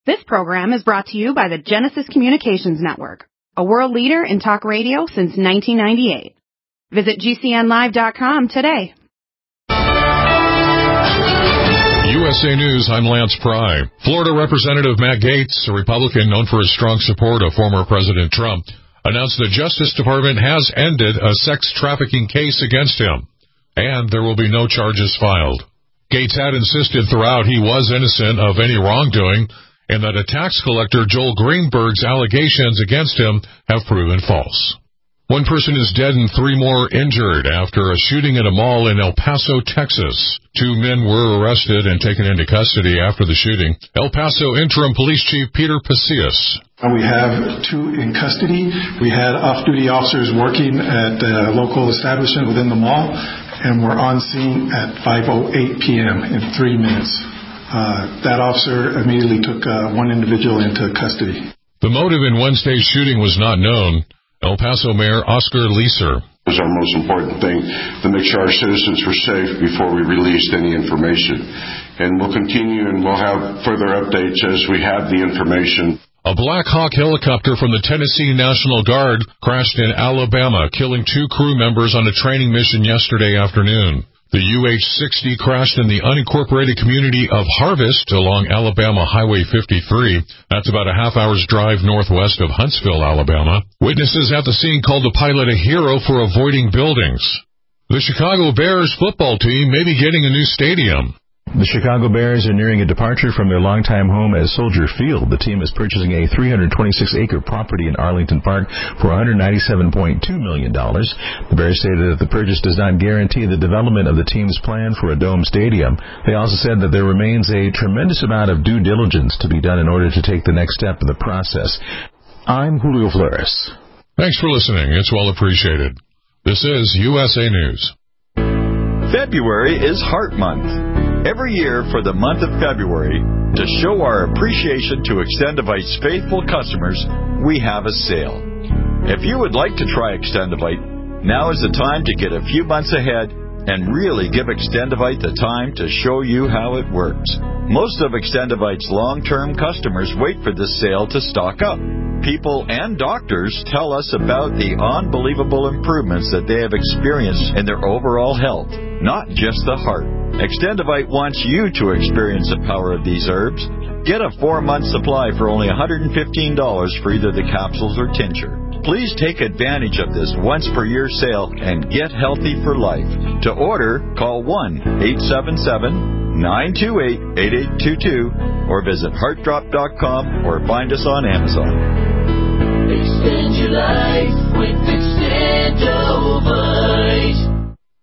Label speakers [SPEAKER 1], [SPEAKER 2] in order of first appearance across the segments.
[SPEAKER 1] This program is brought to you by the Genesis Communications Network, a world leader in talk radio since 1998. Visit GCNlive.com today.
[SPEAKER 2] USA News, I'm Lance Pry. Florida Representative Matt Gaetz, a Republican known for his strong support of former President Trump, announced the Justice Department has ended a sex trafficking case against him, and there will be no charges filed. Gaetz had insisted throughout he was innocent of any wrongdoing, and that a tax collector, Joel Greenberg's allegations against him have proven false. One person is dead and 3 more injured after a shooting at a mall in El Paso, Texas. 2 men were arrested and taken into custody after the shooting. El Paso Interim Police Chief Peter Pasillas.
[SPEAKER 3] We have 2 in custody. We had off-duty officers working at the local establishment within the mall, and we're on scene at 5:08 p.m. in 3 minutes. That officer immediately took one individual into custody.
[SPEAKER 2] The motive in Wednesday's shooting was not known. El Paso Mayor Oscar Leeser.
[SPEAKER 4] It was our most important thing to make sure our citizens were safe before we released any information. And we'll continue and we'll have further updates as we have the information.
[SPEAKER 2] A Black Hawk helicopter from the Tennessee National Guard crashed in Alabama, killing 2 crew members on a training mission yesterday afternoon. The UH-60 crashed in the unincorporated community of Harvest along Alabama Highway 53. That's about a half-hour's drive northwest of Huntsville, Alabama. Witnesses at the scene called the pilot a hero for avoiding buildings. The Chicago Bears football team may be getting a new stadium.
[SPEAKER 5] The Chicago Bears are nearing a departure from their longtime home at Soldier Field. The team is purchasing a 326-acre property in Arlington Park for $197.2 million. The Bears stated that the purchase does not guarantee the development of the team's plan for a dome stadium. They also said that there remains a tremendous amount of due diligence to be done in order to take the next step in the process. I'm Julio Flores.
[SPEAKER 2] Thanks for listening. It's well appreciated. This is USA News.
[SPEAKER 6] February is Heart Month. Every year for the month of February, to show our appreciation to Extendivite's faithful customers, we have a sale. If you would like to try Extendivite, now is the time to get a few months ahead and really give Extendivite the time to show you how it works. Most of Extendivite's long-term customers wait for this sale to stock up. People and doctors tell us about the unbelievable improvements that they have experienced in their overall health, not just the heart. Extendivite wants you to experience the power of these herbs. Get a 4-month supply for only $115 for either the capsules or tincture. Please take advantage of this once-per-year sale and get healthy for life. To order, call 1-877-928-8822 or visit heartdrop.com or find us on Amazon.
[SPEAKER 7] Extend your life with Extendivite.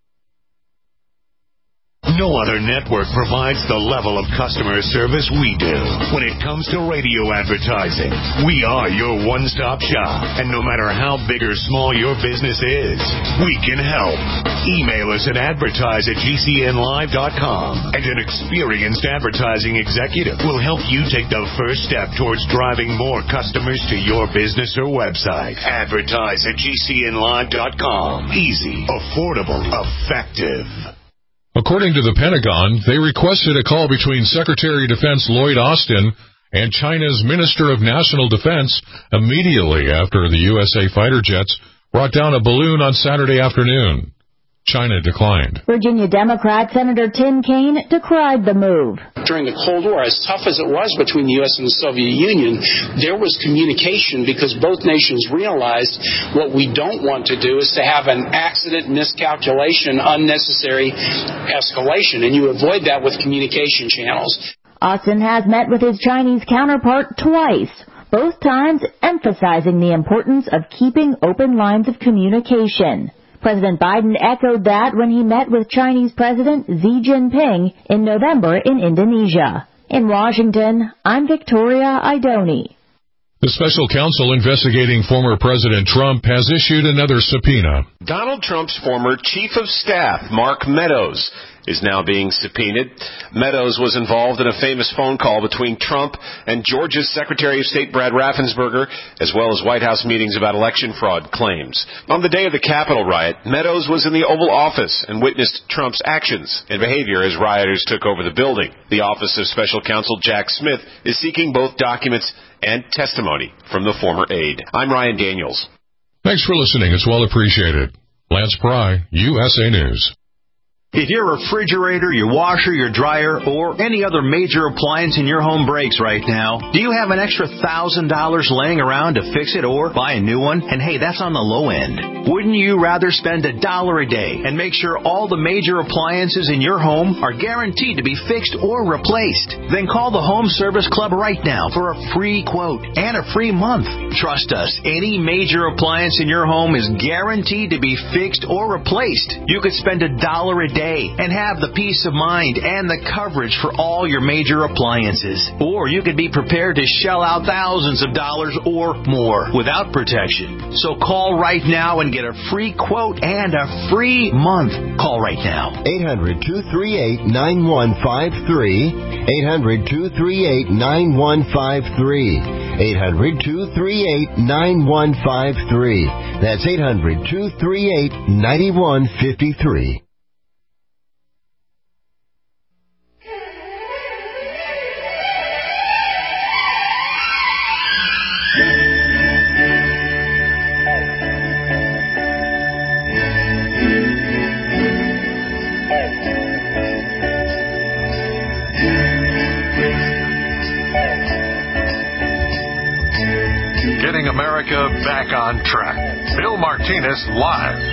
[SPEAKER 8] No other network provides the level of customer service we do. When it comes to radio advertising, we are your one-stop shop. And no matter how big or small your business is, we can help. Email us at advertise@gcnlive.com, and an experienced advertising executive will help you take the first step towards driving more customers to your business or website. Advertise@gcnlive.com. Easy, affordable, effective.
[SPEAKER 2] According to the Pentagon, they requested a call between Secretary of Defense Lloyd Austin and China's Minister of National Defense immediately after the USA fighter jets brought down a balloon on Saturday afternoon. China declined.
[SPEAKER 9] Virginia Democrat Senator Tim Kaine decried the move.
[SPEAKER 10] During the Cold War, as tough as it was between the U.S. and the Soviet Union, there was communication because both nations realized what we don't want to do is to have an accident, miscalculation, unnecessary escalation, and you avoid that with communication channels.
[SPEAKER 9] Austin has met with his Chinese counterpart twice, both times emphasizing the importance of keeping open lines of communication. President Biden echoed that when he met with Chinese President Xi Jinping in November in Indonesia. In Washington, I'm Victoria Idoni.
[SPEAKER 2] The special counsel investigating former President Trump has issued another subpoena.
[SPEAKER 11] Donald Trump's former chief of staff, Mark Meadows, is now being subpoenaed. Meadows was involved in a famous phone call between Trump and Georgia's Secretary of State Brad Raffensperger, as well as White House meetings about election fraud claims. On the day of the Capitol riot, Meadows was in the Oval Office and witnessed Trump's actions and behavior as rioters took over the building. The Office of Special Counsel Jack Smith is seeking both documents and testimony from the former aide. I'm Ryan Daniels.
[SPEAKER 2] Thanks for listening. It's well appreciated. Lance Pry, USA News.
[SPEAKER 12] If your refrigerator, your washer, your dryer, or any other major appliance in your home breaks right now, do you have an extra $1,000 laying around to fix it or buy a new one? And hey, that's on the low end. Wouldn't you rather spend $1 a day and make sure all the major appliances in your home are guaranteed to be fixed or replaced? Then call the Home Service Club right now for a free quote and a free month. Trust us, any major appliance in your home is guaranteed to be fixed or replaced. You could spend $1 a day and have the peace of mind and the coverage for all your major appliances. Or you could be prepared to shell out thousands of dollars or more without protection. So call right now and get a free quote and a free month. Call right now.
[SPEAKER 13] 800-238-9153. 800-238-9153. 800-238-9153. That's 800-238-9153.
[SPEAKER 2] Getting America back on track. Bill Martinez live.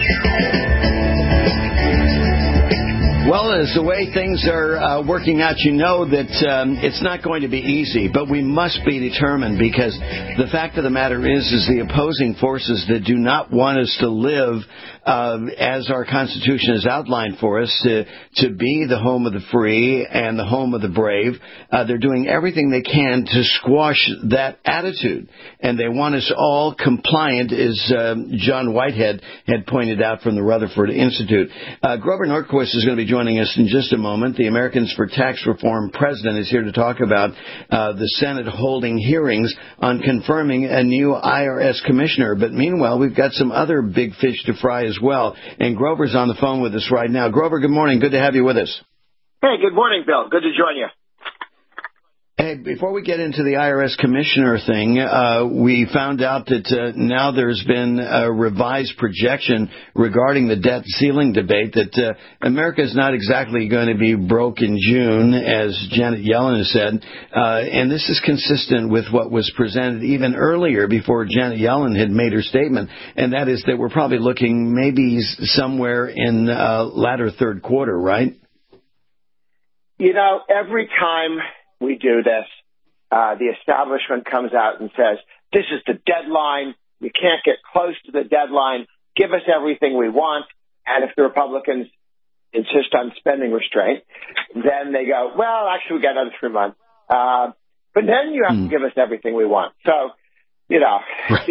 [SPEAKER 14] Well, as the way things are working out, you know that it's not going to be easy, but we must be determined, because the fact of the matter is the opposing forces that do not want us to live as our Constitution has outlined for us, to be the home of the free and the home of the brave. They're doing everything they can to squash that attitude, and they want us all compliant, as John Whitehead had pointed out from the Rutherford Institute. Grover Norquist is going to be joining us in just a moment. The Americans for Tax Reform president is here to talk about the Senate holding hearings on confirming a new IRS commissioner. But meanwhile, we've got some other big fish to fry as well. And Grover's on the phone with us right now. Grover, good morning. Good to have you with us.
[SPEAKER 15] Hey, good morning, Bill. Good to join you.
[SPEAKER 14] Hey, before we get into the IRS commissioner thing, we found out that now there's been a revised projection regarding the debt ceiling debate, that America is not exactly going to be broke in June, as Janet Yellen has said. And this is consistent with what was presented even earlier, before Janet Yellen had made her statement, and that is that we're probably looking maybe somewhere in latter third quarter, right?
[SPEAKER 15] You know, every time we do this, the establishment comes out and says, this is the deadline. You can't get close to the deadline. Give us everything we want. And if the Republicans insist on spending restraint, then they go, well, actually, we got another 3 months. But then you have to give us everything we want. So, you know,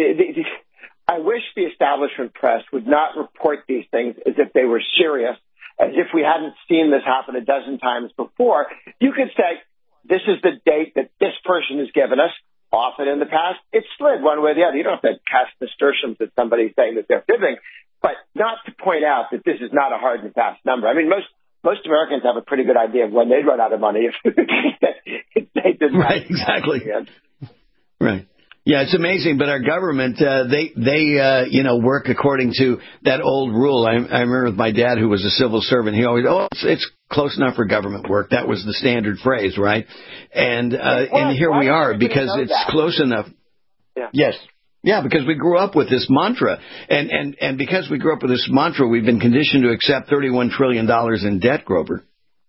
[SPEAKER 15] I wish the establishment press would not report these things as if they were serious, as if we hadn't seen this happen a dozen times before. You could say, this is the date that this person has given us. Often in the past, it's slid one way or the other. You don't have to cast nasturtiums at somebody saying that they're fibbing, but not to point out that this is not a hard and fast number. I mean, most Americans have a pretty good idea of when they'd run out of money if they did not.
[SPEAKER 14] Right, exactly. Right. Yeah, it's amazing, but our government, they work according to that old rule. I remember with my dad, who was a civil servant, he always, it's close enough for government work. That was the standard phrase, right? And here we are, because it's close enough.
[SPEAKER 15] Yeah.
[SPEAKER 14] Yes. Yeah, because we grew up with this mantra. And because we grew up with this mantra, we've been conditioned to accept $31 trillion in debt, Grover.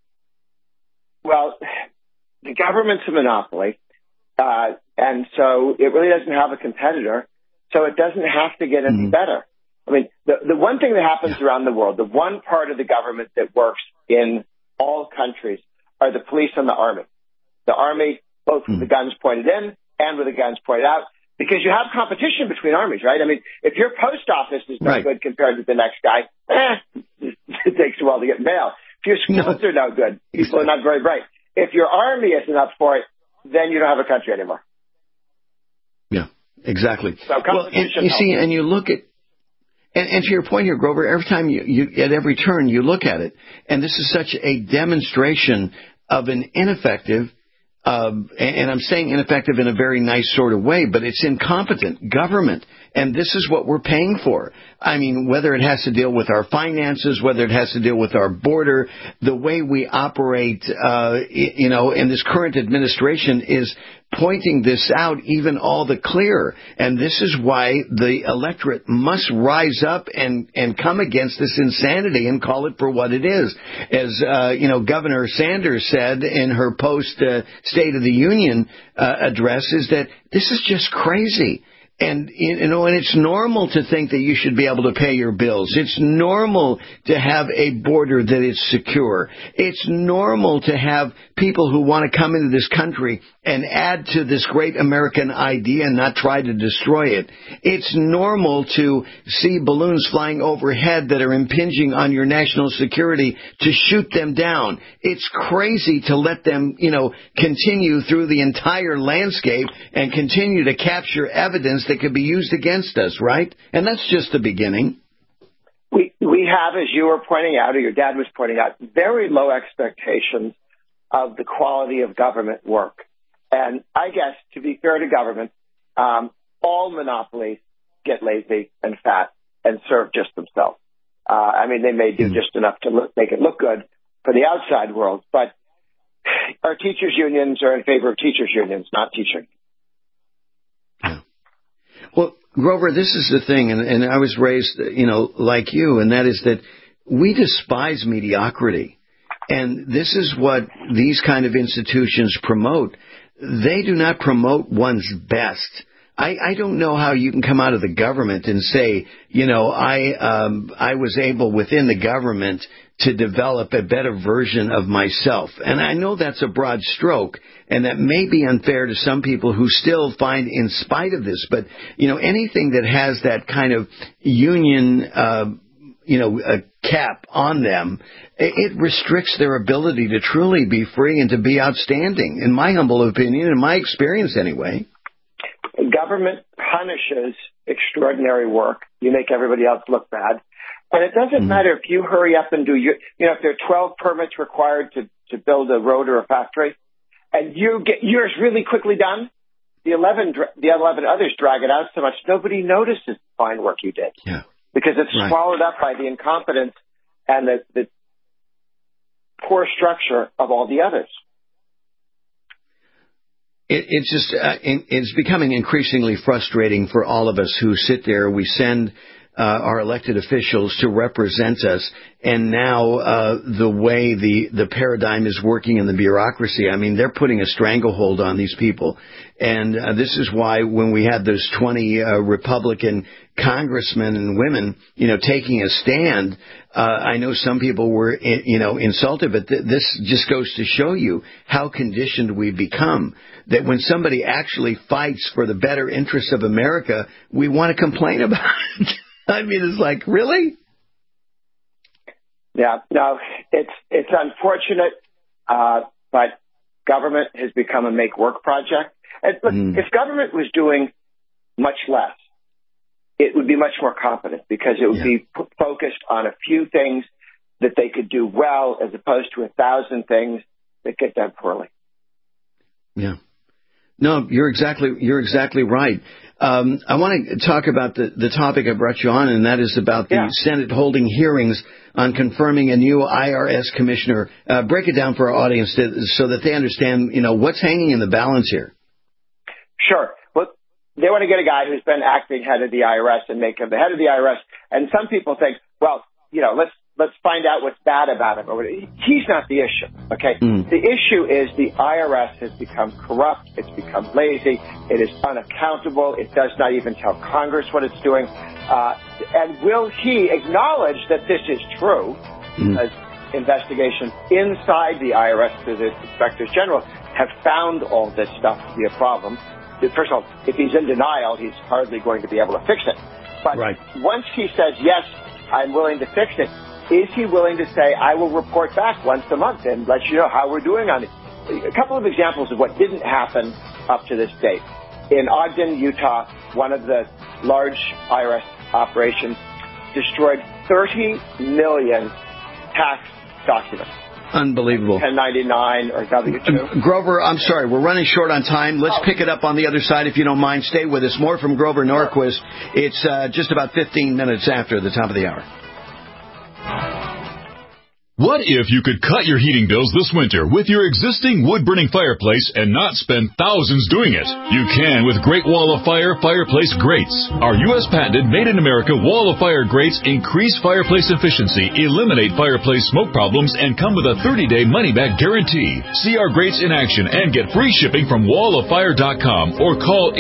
[SPEAKER 15] Well, the government's a monopoly. And so it really doesn't have a competitor, so it doesn't have to get any better. I mean, the one thing that happens around the world, the one part of the government that works in all countries are the police and the army. The army, both with the guns pointed in and with the guns pointed out, because you have competition between armies, right? I mean, if your post office is no good compared to the next guy, it takes a while to get mail. If your schools are no good, people are not very bright. If your army isn't up for it, then you don't have a country anymore.
[SPEAKER 14] Yeah, exactly.
[SPEAKER 15] So competition
[SPEAKER 14] you see, and you look at, and to your point here, Grover, every time you at every turn you look at it, and this is such a demonstration of an ineffective, and I'm saying ineffective in a very nice sort of way, but it's incompetent government. And this is what we're paying for. I mean, whether it has to deal with our finances, whether it has to deal with our border, the way we operate, and this current administration is pointing this out even all the clearer. And this is why the electorate must rise up and come against this insanity and call it for what it is. As, Governor Sanders said in her post-State of the Union address, is that this is just crazy. And, and it's normal to think that you should be able to pay your bills. It's normal to have a border that is secure. It's normal to have people who want to come into this country and add to this great American idea and not try to destroy it. It's normal to see balloons flying overhead that are impinging on your national security to shoot them down. It's crazy to let them, continue through the entire landscape and continue to capture evidence that could be used against us, right? And that's just the beginning.
[SPEAKER 15] We have, as you were pointing out, or your dad was pointing out, very low expectations of the quality of government work. And I guess, to be fair to government, all monopolies get lazy and fat and serve just themselves. They may do just enough to make it look good for the outside world, but our teachers' unions are in favor of teachers' unions, not teaching.
[SPEAKER 14] Well, Grover, this is the thing, and I was raised, like you, and that is that we despise mediocrity. And this is what these kind of institutions promote. They do not promote one's best. I don't know how you can come out of the government and say, I was able within the government to develop a better version of myself. And I know that's a broad stroke, and that may be unfair to some people who still find, in spite of this, but, anything that has that kind of union, a cap on them, it restricts their ability to truly be free and to be outstanding, in my humble opinion, in my experience anyway.
[SPEAKER 15] Government punishes extraordinary work. You make everybody else look bad. And it doesn't matter if you hurry up and do if there are 12 permits required to build a road or a factory, and you get yours really quickly done, the 11 others drag it out so much nobody notices the fine work you did.
[SPEAKER 14] Yeah.
[SPEAKER 15] Because it's swallowed up by the incompetence and the poor structure of all the others.
[SPEAKER 14] It's just it's becoming increasingly frustrating for all of us who sit there. We send our elected officials to represent us, and now the way the paradigm is working in the bureaucracy, they're putting a stranglehold on these people. And this is why when we had those 20 Republican congressmen and women, taking a stand, I know some people were, insulted, but this just goes to show you how conditioned we've become. That when somebody actually fights for the better interests of America, we want to complain about it. It's like, really?
[SPEAKER 15] Yeah, no, it's unfortunate, but government has become a make-work project. And look, if government was doing much less, it would be much more competent because it would be focused on a few things that they could do well as opposed to 1,000 things that get done poorly.
[SPEAKER 14] Yeah. No, you're exactly right. I want to talk about the topic I brought you on, and that is about the Senate holding hearings on confirming a new IRS commissioner. Break it down for our audience so that they understand, what's hanging in the balance here.
[SPEAKER 15] Sure. Well, they want to get a guy who's been acting head of the IRS and make him the head of the IRS. And some people think, well, let's find out what's bad about him. He's not the issue, okay? The issue is the IRS has become corrupt. It's become lazy. It is unaccountable. It does not even tell Congress what it's doing. And will he acknowledge that this is true? As investigations inside the IRS through the inspectors general have found all this stuff to be a problem. First of all, if he's in denial, he's hardly going to be able to fix it. But once he says, yes, I'm willing to fix it, is he willing to say, I will report back once a month and let you know how we're doing on it? A couple of examples of what didn't happen up to this date. In Ogden, Utah, one of the large IRS operations destroyed 30 million tax documents.
[SPEAKER 14] Unbelievable.
[SPEAKER 15] 1099 or W-2.
[SPEAKER 14] Grover, I'm sorry, we're running short on time. Let's pick it up on the other side if you don't mind. Stay with us. More from Grover Norquist. It's just about 15 minutes after the top of the hour.
[SPEAKER 16] What if you could cut your heating bills this winter with your existing wood-burning fireplace and not spend thousands doing it? You can with Great Wall of Fire fireplace grates. Our U.S. patented made-in-America Wall of Fire grates increase fireplace efficiency, eliminate fireplace smoke problems, and come with a 30-day money-back guarantee. See our grates in action and get free shipping from walloffire.com or call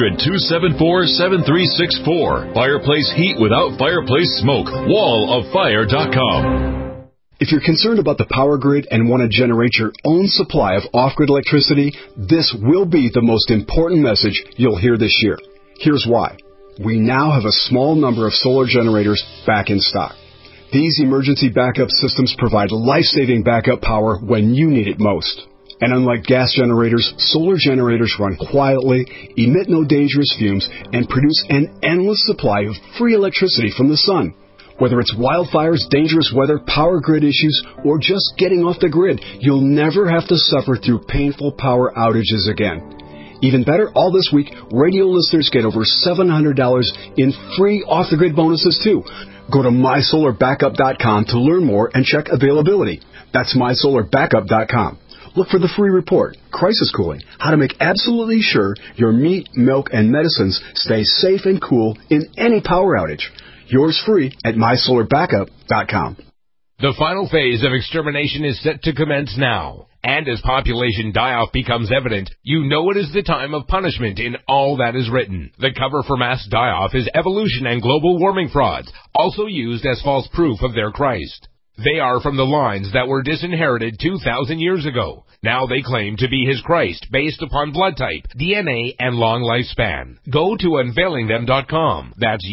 [SPEAKER 16] 800-274-7364. Fireplace heat without fireplace smoke. walloffire.com.
[SPEAKER 17] If you're concerned about the power grid and want to generate your own supply of off-grid electricity, this will be the most important message you'll hear this year. Here's why. We now have a small number of solar generators back in stock. These emergency backup systems provide life-saving backup power when you need it most. And unlike gas generators, solar generators run quietly, emit no dangerous fumes, and produce an endless supply of free electricity from the sun. Whether it's wildfires, dangerous weather, power grid issues, or just getting off the grid, you'll never have to suffer through painful power outages again. Even better, all this week, radio listeners get over $700 in free off-the-grid bonuses, too. Go to mysolarbackup.com to learn more and check availability. That's mysolarbackup.com. Look for the free report, Crisis Cooling, how to make absolutely sure your meat, milk, and medicines stay safe and cool in any power outage. Yours free at mysolarbackup.com.
[SPEAKER 18] The final phase of extermination is set to commence now. And as population die-off becomes evident, you know it is the time of punishment in all that is written. The cover for mass die-off is evolution and global warming frauds, also used as false proof of their Christ. They are from the lines that were disinherited 2,000 years ago. Now they claim to be his Christ based upon blood type, DNA, and long lifespan. Go to unveilingthem.com. That's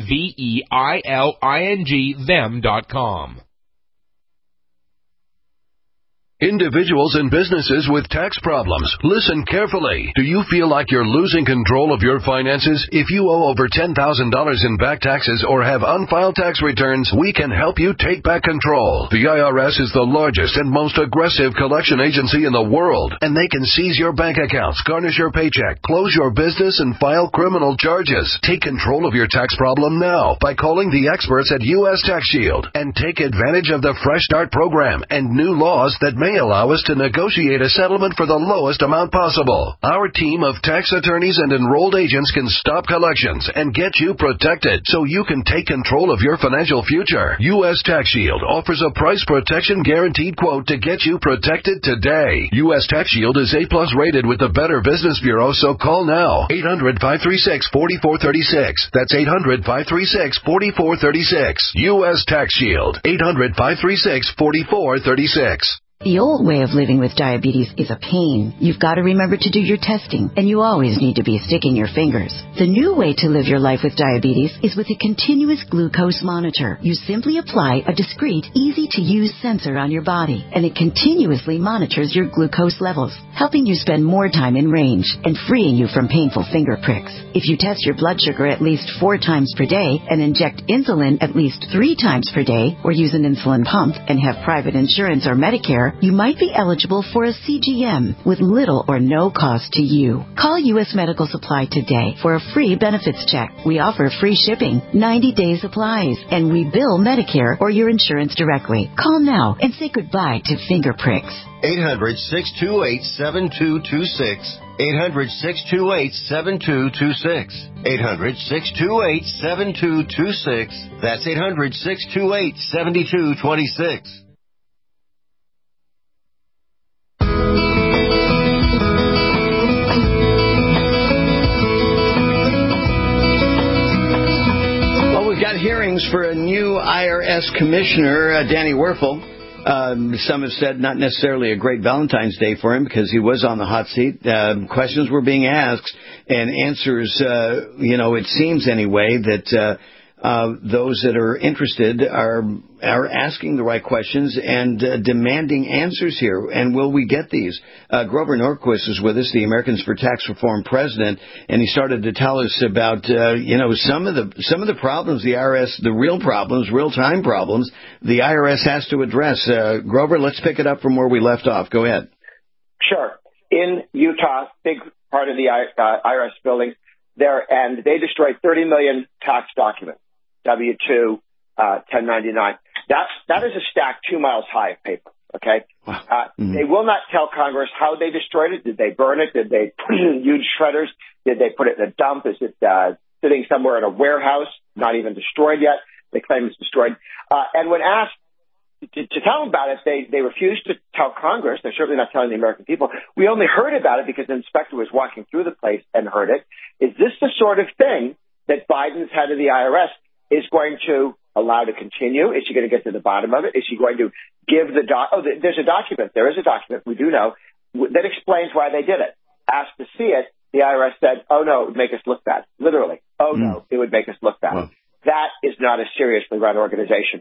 [SPEAKER 18] UNVEILING them.com.
[SPEAKER 19] Individuals and businesses with tax problems, listen carefully. Do you feel like you're losing control of your finances? If you owe over $10,000 in back taxes or have unfiled tax returns, we can help you take back control. The IRS is the largest and most aggressive collection agency in the world, and they can seize your bank accounts, garnish your paycheck, close your business, and file criminal charges. Take control of your tax problem now by calling the experts at U.S. Tax Shield and take advantage of the Fresh Start program and new laws that may allow us to negotiate a settlement for the lowest amount possible. Our team of tax attorneys and enrolled agents can stop collections and get you protected so you can take control of your financial future. U.S. Tax Shield offers a price protection guaranteed quote to get you protected today. U.S. Tax Shield is A+ rated with the Better Business Bureau, so call now. 800-536-4436. That's 800-536-4436. U.S. Tax Shield. 800-536-4436.
[SPEAKER 20] The old way of living with diabetes is a pain. You've got to remember to do your testing, and you always need to be sticking your fingers. The new way to live your life with diabetes is with a continuous glucose monitor. You simply apply a discreet, easy-to-use sensor on your body, and it continuously monitors your glucose levels, helping you spend more time in range and freeing you from painful finger pricks. If you test your blood sugar at least 4 times per day and inject insulin at least 3 times per day, or use an insulin pump and have private insurance or Medicare, you might be eligible for a CGM with little or no cost to you. Call U.S. Medical Supply today for a free benefits check. We offer free shipping, 90-day supplies, and we bill Medicare or your insurance directly. Call now and say goodbye to finger pricks.
[SPEAKER 13] 800-628-7226. 800-628-7226. 800-628-7226. That's 800-628-7226.
[SPEAKER 14] Hearings for a new IRS commissioner, Danny Werfel. Some have said not necessarily a great Valentine's Day for him because he was on the hot seat. Questions were being asked and answers, it seems anyway, that those that are interested are asking the right questions and demanding answers here. And will we get these? Grover Norquist is with us, the Americans for Tax Reform president, and he started to tell us about some of the problems the IRS, the real problems, real-time problems, the IRS has to address. Grover, let's pick it up from where we left off. Go ahead.
[SPEAKER 15] Sure. In Utah, big part of the IRS building there, and they destroyed 30 million tax documents, W-2, 1099. That is a stack 2 miles high of paper. Okay. They will not tell Congress how they destroyed it. Did they burn it? Did they put it in huge shredders? Did they put it in a dump? Is it sitting somewhere in a warehouse, not even destroyed yet? They claim it's destroyed. And when asked to tell them about it, they refused to tell Congress. They're certainly not telling the American people. We only heard about it because the inspector was walking through the place and heard it. Is this the sort of thing that Biden's head of the IRS is going to allow to continue? Is she going to get to the bottom of it? Is she going to give there's a document. There is a document, we do know, that explains why they did it. Asked to see it, the IRS said, oh, no, it would make us look bad. Literally. Oh, no, it would make us look bad. Wow. That is not a seriously run organization.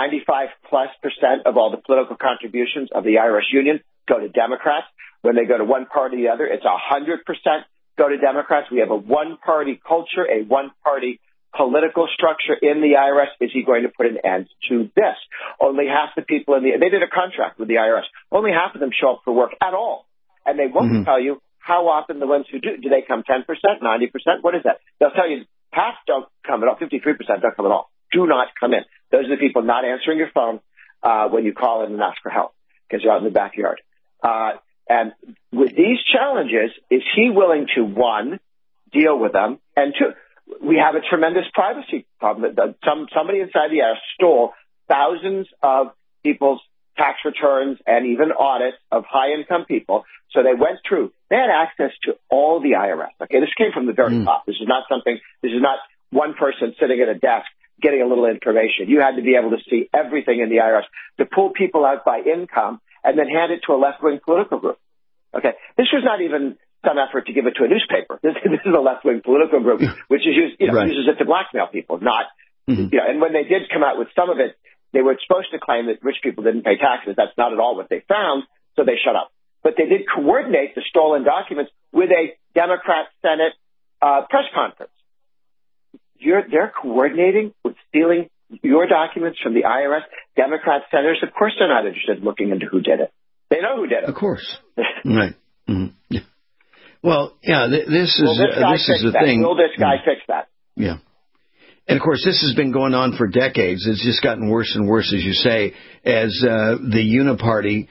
[SPEAKER 15] 95+% of all the political contributions of the IRS union go to Democrats. When they go to one party or the other, it's 100% go to Democrats. We have a one-party culture, a one-party political structure in the IRS. Is he going to put an end to this? Only half the people they did a contract with the IRS. Only half of them show up for work at all. And they won't tell you how often the ones who do they come 10%, 90%? What is that? They'll tell you half don't come at all, 53% don't come at all. Do not come in. Those are the people not answering your phone when you call in and ask for help because you're out in the backyard. And with these challenges, is he willing to, one, deal with them, and two, we have a tremendous privacy problem. Somebody inside the IRS stole thousands of people's tax returns and even audits of high-income people. So they went through. They had access to all the IRS. Okay, this came from the very top. This is not one person sitting at a desk getting a little information. You had to be able to see everything in the IRS to pull people out by income and then hand it to a left-wing political group. Okay, this was not even some effort to give it to a newspaper. This is a left-wing political group which is uses it to blackmail people, not. And when they did come out with some of it, they were supposed to claim that rich people didn't pay taxes. That's not at all what they found, so they shut up. But they did coordinate the stolen documents with a Democrat Senate press conference. They're coordinating with stealing your documents from the IRS. Democrat senators, of course, they're not interested in looking into who did it. They know who did it.
[SPEAKER 14] Of course. Right. Well, yeah, this is the thing.
[SPEAKER 15] Will this guy fix that?
[SPEAKER 14] Yeah. And, of course, this has been going on for decades. It's just gotten worse and worse, as you say, as the Uniparty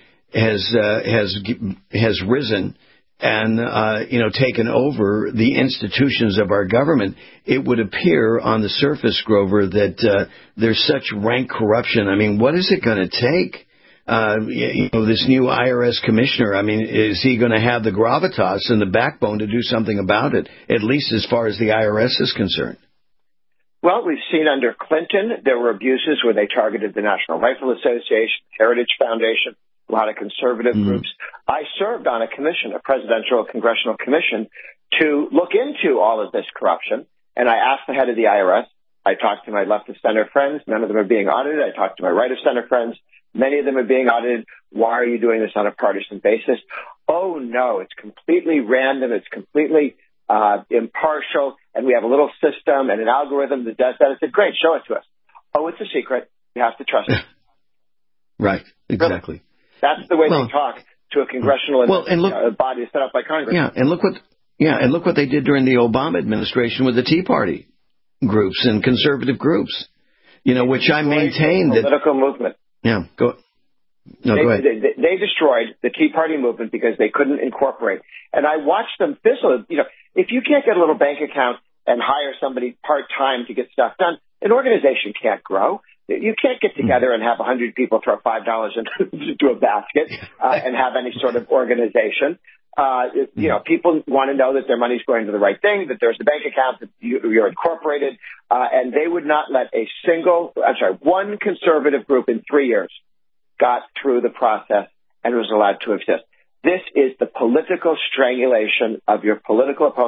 [SPEAKER 14] has risen and, taken over the institutions of our government. It would appear on the surface, Grover, that there's such rank corruption. I mean, what is it going to take? This new IRS commissioner, I mean, is he going to have the gravitas and the backbone to do something about it, at least as far as the IRS is concerned?
[SPEAKER 15] Well, we've seen under Clinton, there were abuses where they targeted the National Rifle Association, Heritage Foundation, a lot of conservative groups. I served on a commission, a presidential congressional commission, to look into all of this corruption. And I asked the head of the IRS. I talked to my left of center friends. None of them are being audited. I talked to my right of center friends. Many of them are being audited. Why are you doing this on a partisan basis? Oh, no, it's completely random. It's completely impartial. And we have a little system and an algorithm that does that. I said, great, show it to us. Oh, it's a secret. You have to trust it.
[SPEAKER 14] Right, exactly.
[SPEAKER 15] Really? That's the way they talk to a congressional body set up by Congress.
[SPEAKER 14] Yeah, and look what they did during the Obama administration with the Tea Party groups and conservative groups. Which I maintain that
[SPEAKER 15] political movement.
[SPEAKER 14] Yeah, go ahead.
[SPEAKER 15] They destroyed the Tea Party movement because they couldn't incorporate. And I watched them fizzle. If you can't get a little bank account and hire somebody part-time to get stuff done, an organization can't grow. You can't get together and have 100 people throw $5 into a basket and have any sort of organization. People want to know that their money's going to the right thing, that there's a bank account, that you're incorporated, and they would not let one conservative group in 3 years got through the process and was allowed to exist. This is the political strangulation of your political opponents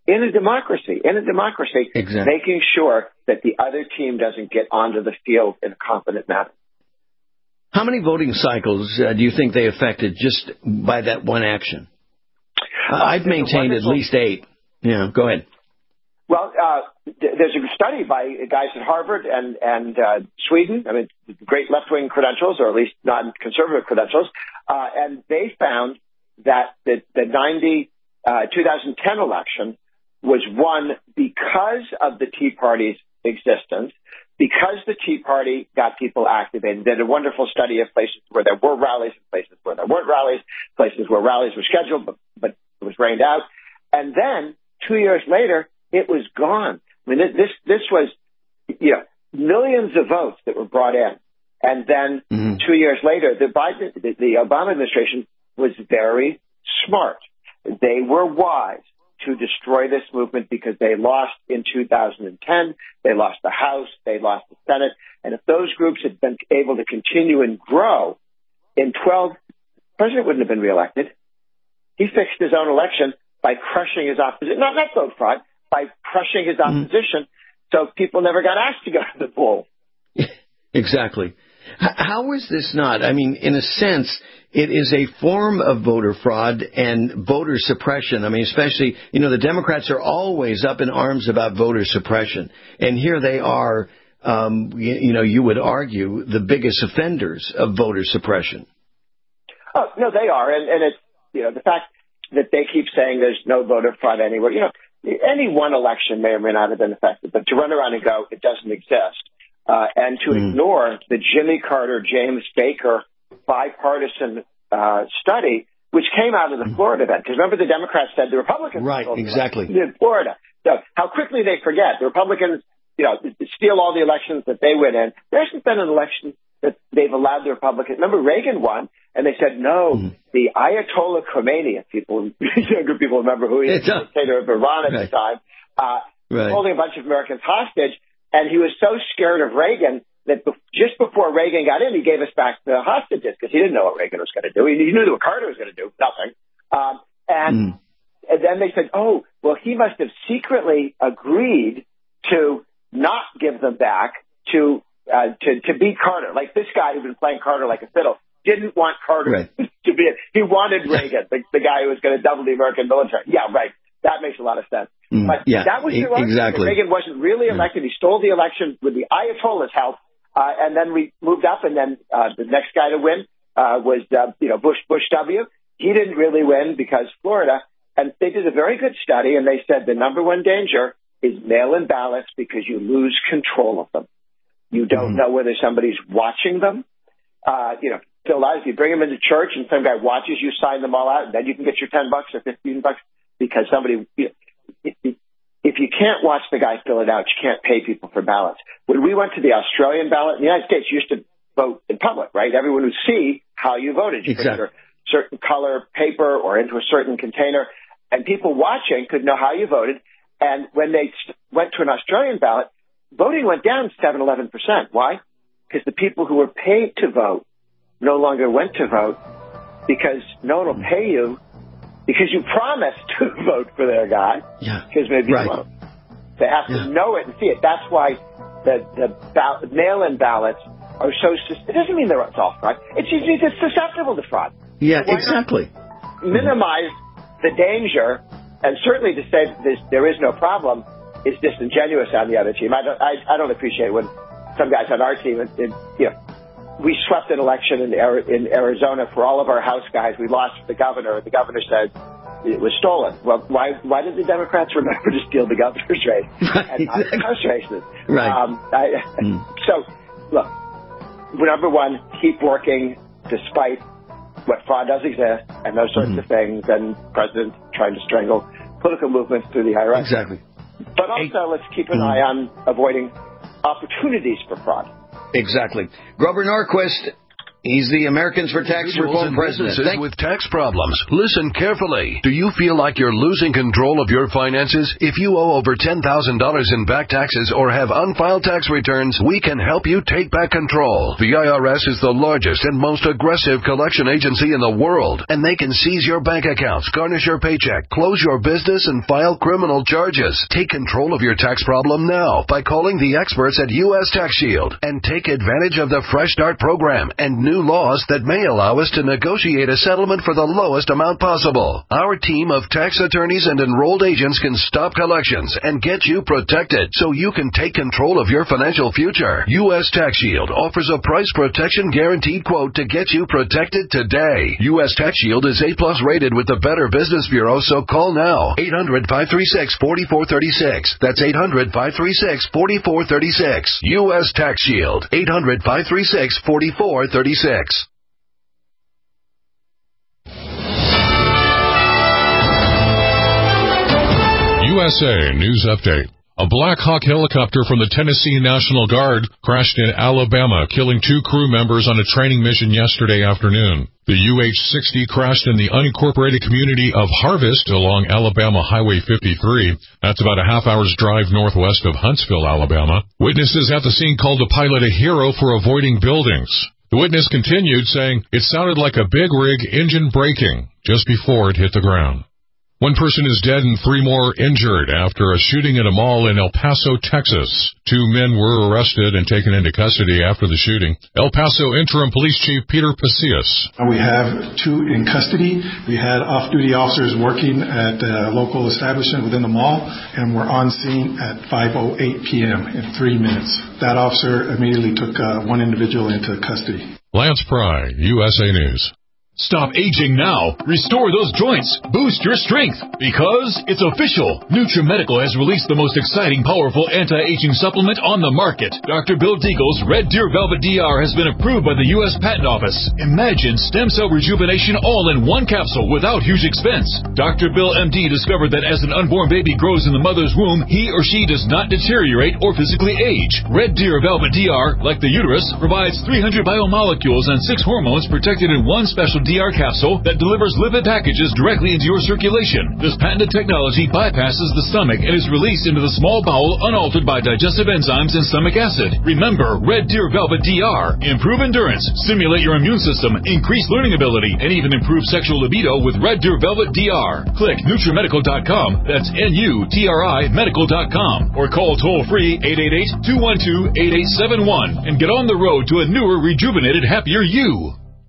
[SPEAKER 15] in a democracy,
[SPEAKER 14] exactly.
[SPEAKER 15] making sure that the other team doesn't get onto the field in a confident manner.
[SPEAKER 14] How many voting cycles do you think they affected just by that one action? I've maintained at least 8. Yeah, go ahead.
[SPEAKER 15] Well, there's a study by guys at Harvard and Sweden, I mean, great left-wing credentials, or at least non-conservative credentials, and they found that the 2010 election was won because of the Tea Party's existence, because the Tea Party got people activated. They did a wonderful study of places where there were rallies and places where there weren't rallies, places where rallies were scheduled, but it was rained out. And then 2 years later, it was gone. I mean, this was, millions of votes that were brought in. And then 2 years later, the Obama administration was very smart. They were wise to destroy this movement because they lost in 2010. They lost the House. They lost the Senate. And if those groups had been able to continue and grow, in 12, the president wouldn't have been reelected. He fixed his own election by crushing his opposition. Not vote fraud, by crushing his opposition. So people never got asked to go to the polls.
[SPEAKER 14] Exactly. How is this not? I mean, in a sense, it is a form of voter fraud and voter suppression. I mean, especially, the Democrats are always up in arms about voter suppression. And here they are, you would argue, the biggest offenders of voter suppression.
[SPEAKER 15] Oh, no, they are. And it's, the fact that they keep saying there's no voter fraud anywhere. Any one election may or may not have been affected, but to run around and go, it doesn't exist. And to ignore the Jimmy Carter, James Baker bipartisan study, which came out of the Florida event. Because remember, the Democrats said the Republicans
[SPEAKER 14] right, exactly,
[SPEAKER 15] in Florida. So how quickly they forget. The Republicans, steal all the elections that they win in. There hasn't been an election that they've allowed the Republicans. Remember, Reagan won, and they said no. The Ayatollah Khomeini, if younger people remember who he is, the dictator of Iran at the time, holding a bunch of Americans hostage. And he was so scared of Reagan that just before Reagan got in, he gave us back the hostages because he didn't know what Reagan was going to do. He knew what Carter was going to do, nothing. And then they said, oh, well, he must have secretly agreed to not give them back to beat Carter. Like this guy who'd been playing Carter like a fiddle didn't want Carter to be it. He wanted Reagan, the guy who was going to double the American military. Yeah, right. That makes a lot of sense. But that was the argument. Exactly. Reagan wasn't really elected. He stole the election with the Ayatollah's help. And then we moved up, and then the next guy to win was Bush W. He didn't really win because Florida. And they did a very good study, and they said the number one danger is mail-in ballots because you lose control of them. You don't know whether somebody's watching them. Phil Lies, you bring them into church, and some guy watches you sign them all out, and then you can get your $10 or $15 because somebody. If you can't watch the guy fill it out, you can't pay people for ballots. When we went to the Australian ballot in the United States, you used to vote in public, right? Everyone would see how you voted. You put your certain color paper or into a certain container, and people watching could know how you voted. And when they went to an Australian ballot, voting went down 7-11%. Why? Because the people who were paid to vote no longer went to vote because no one will pay you because you promised to vote for their guy. Yeah. Because maybe you won't. They have to know it and see it. That's why the mail-in ballots are so. It doesn't mean they're all fraud. It's susceptible to fraud.
[SPEAKER 14] Yeah, exactly.
[SPEAKER 15] Minimize the danger, and certainly to say there is no problem is disingenuous on the other team. I don't appreciate when some guys on our team, we swept an election in Arizona for all of our House guys. We lost the governor. The governor said it was stolen. Well, why did the Democrats remember to steal the governor's race and not the House races?
[SPEAKER 14] Right.
[SPEAKER 15] So, look, number one, keep working despite what fraud does exist and those sorts of things, and presidents trying to strangle political movements through the IRS.
[SPEAKER 14] Exactly.
[SPEAKER 15] But also, let's keep an eye on avoiding opportunities for fraud.
[SPEAKER 14] Exactly. Grover Norquist, He's the Americans for Tax Reform president.
[SPEAKER 19] With tax problems, listen carefully. Do you feel like you're losing control of your finances? If you owe over $10,000 in back taxes or have unfiled tax returns, we can help you take back control. The IRS is the largest and most aggressive collection agency in the world, and they can seize your bank accounts, garnish your paycheck, close your business, and file criminal charges. Take control of your tax problem now by calling the experts at U.S. Tax Shield and take advantage of the Fresh Start program and new laws that may allow us to negotiate a settlement for the lowest amount possible. Our team of tax attorneys and enrolled agents can stop collections and get you protected so you can take control of your financial future. U.S. Tax Shield offers a price protection guaranteed quote to get you protected today. U.S. Tax Shield is A+ rated with the Better Business Bureau, so call now. 800-536-4436. That's 800-536-4436. U.S. Tax Shield. 800-536-4436.
[SPEAKER 2] USA News Update. A Black Hawk helicopter from the Tennessee National Guard crashed in Alabama, killing 2 crew members on a training mission yesterday afternoon. The UH-60 crashed in the unincorporated community of Harvest along Alabama Highway 53. That's about a half-hour's drive northwest of Huntsville, Alabama. Witnesses at the scene called the pilot a hero for avoiding buildings. The witness continued, saying it sounded like a big rig engine braking just before it hit the ground. 1 person is dead and 3 more injured after a shooting at a mall in El Paso, Texas. 2 men were arrested and taken into custody after the shooting. El Paso Interim Police Chief Peter Pasillas.
[SPEAKER 3] We have 2 in custody. We had off-duty officers working at a local establishment within the mall, and we're on scene at 5:08 p.m. in 3 minutes. That officer immediately took 1 individual into custody.
[SPEAKER 2] Lance Pry, USA News.
[SPEAKER 16] Stop aging now. Restore those joints. Boost your strength. Because it's official. NutriMedical has released the most exciting, powerful anti-aging supplement on the market. Dr. Bill Deagle's Red Deer Velvet DR has been approved by the U.S. Patent Office. Imagine stem cell rejuvenation all in 1 capsule without huge expense. Dr. Bill MD discovered that as an unborn baby grows in the mother's womb, he or she does not deteriorate or physically age. Red Deer Velvet DR, like the uterus, provides 300 biomolecules and 6 hormones protected in 1 special DR capsule that delivers lipid packages directly into your circulation. This patented technology bypasses the stomach and is released into the small bowel unaltered by digestive enzymes and stomach acid. Remember, Red Deer Velvet DR. Improve endurance, stimulate your immune system, increase learning ability, and even improve sexual libido with Red Deer Velvet DR. Click NutriMedical.com, that's NUTRI Medical.com, or call toll-free 888-212-8871 and get on the road to a newer, rejuvenated, happier you.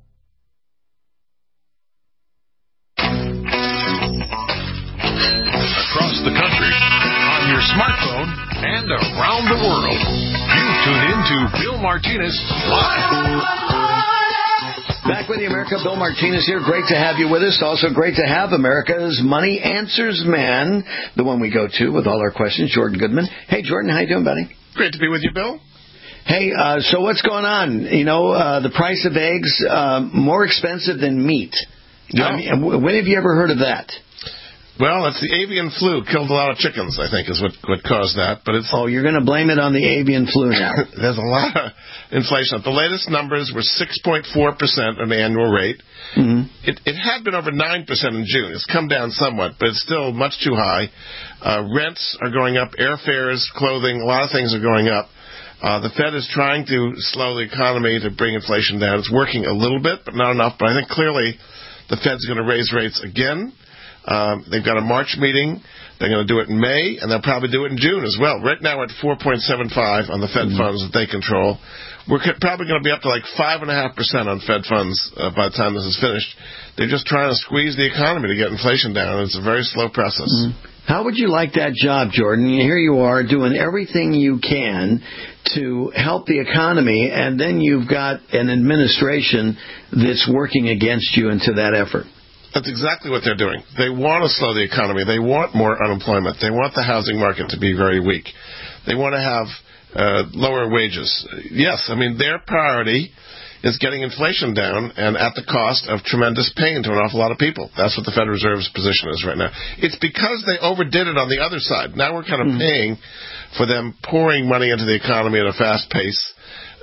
[SPEAKER 8] Across the country, on your smartphone, and around the world. You tune in to Bill Martinez Live.
[SPEAKER 14] Back with you, America. Bill Martinez here. Great to have you with us. Also great to have America's Money Answers Man, the one we go to with all our questions, Jordan Goodman. Hey, Jordan, how you doing, buddy?
[SPEAKER 21] Great to be with you, Bill.
[SPEAKER 14] Hey, so what's going on? You know, the price of eggs more expensive than meat.
[SPEAKER 21] Yeah.
[SPEAKER 14] When have you ever heard of that?
[SPEAKER 21] Well, it's the avian flu killed a lot of chickens, I think, is what caused that. But it's
[SPEAKER 14] you're going to blame it on the avian flu now.
[SPEAKER 21] There's a lot of inflation. The latest numbers were 6.4% on the annual rate.
[SPEAKER 14] Mm-hmm.
[SPEAKER 21] It had been over 9% in June. It's come down somewhat, but it's still much too high. Rents are going up, airfares, clothing, a lot of things are going up. The Fed is trying to slow the economy to bring inflation down. It's working a little bit, but not enough. But I think clearly the Fed's going to raise rates again. They've got a March meeting. They're going to do it in May, and they'll probably do it in June as well. Right now we're at 4.75 on the Fed funds that they control. We're probably going to be up to like 5.5% on Fed funds by the time this is finished. They're just trying to squeeze the economy to get inflation down. It's a very slow process.
[SPEAKER 14] How would you like that job, Jordan? Here you are doing everything you can to help the economy, and then you've got an administration that's working against you into that effort.
[SPEAKER 21] That's exactly what they're doing. They want to slow the economy. They want more unemployment. They want the housing market to be very weak. They want to have lower wages. Yes, I mean, their priority is getting inflation down and at the cost of tremendous pain to an awful lot of people. That's what the Federal Reserve's position is right now. It's because they overdid it on the other side. Now we're kind of paying for them pouring money into the economy at a fast pace.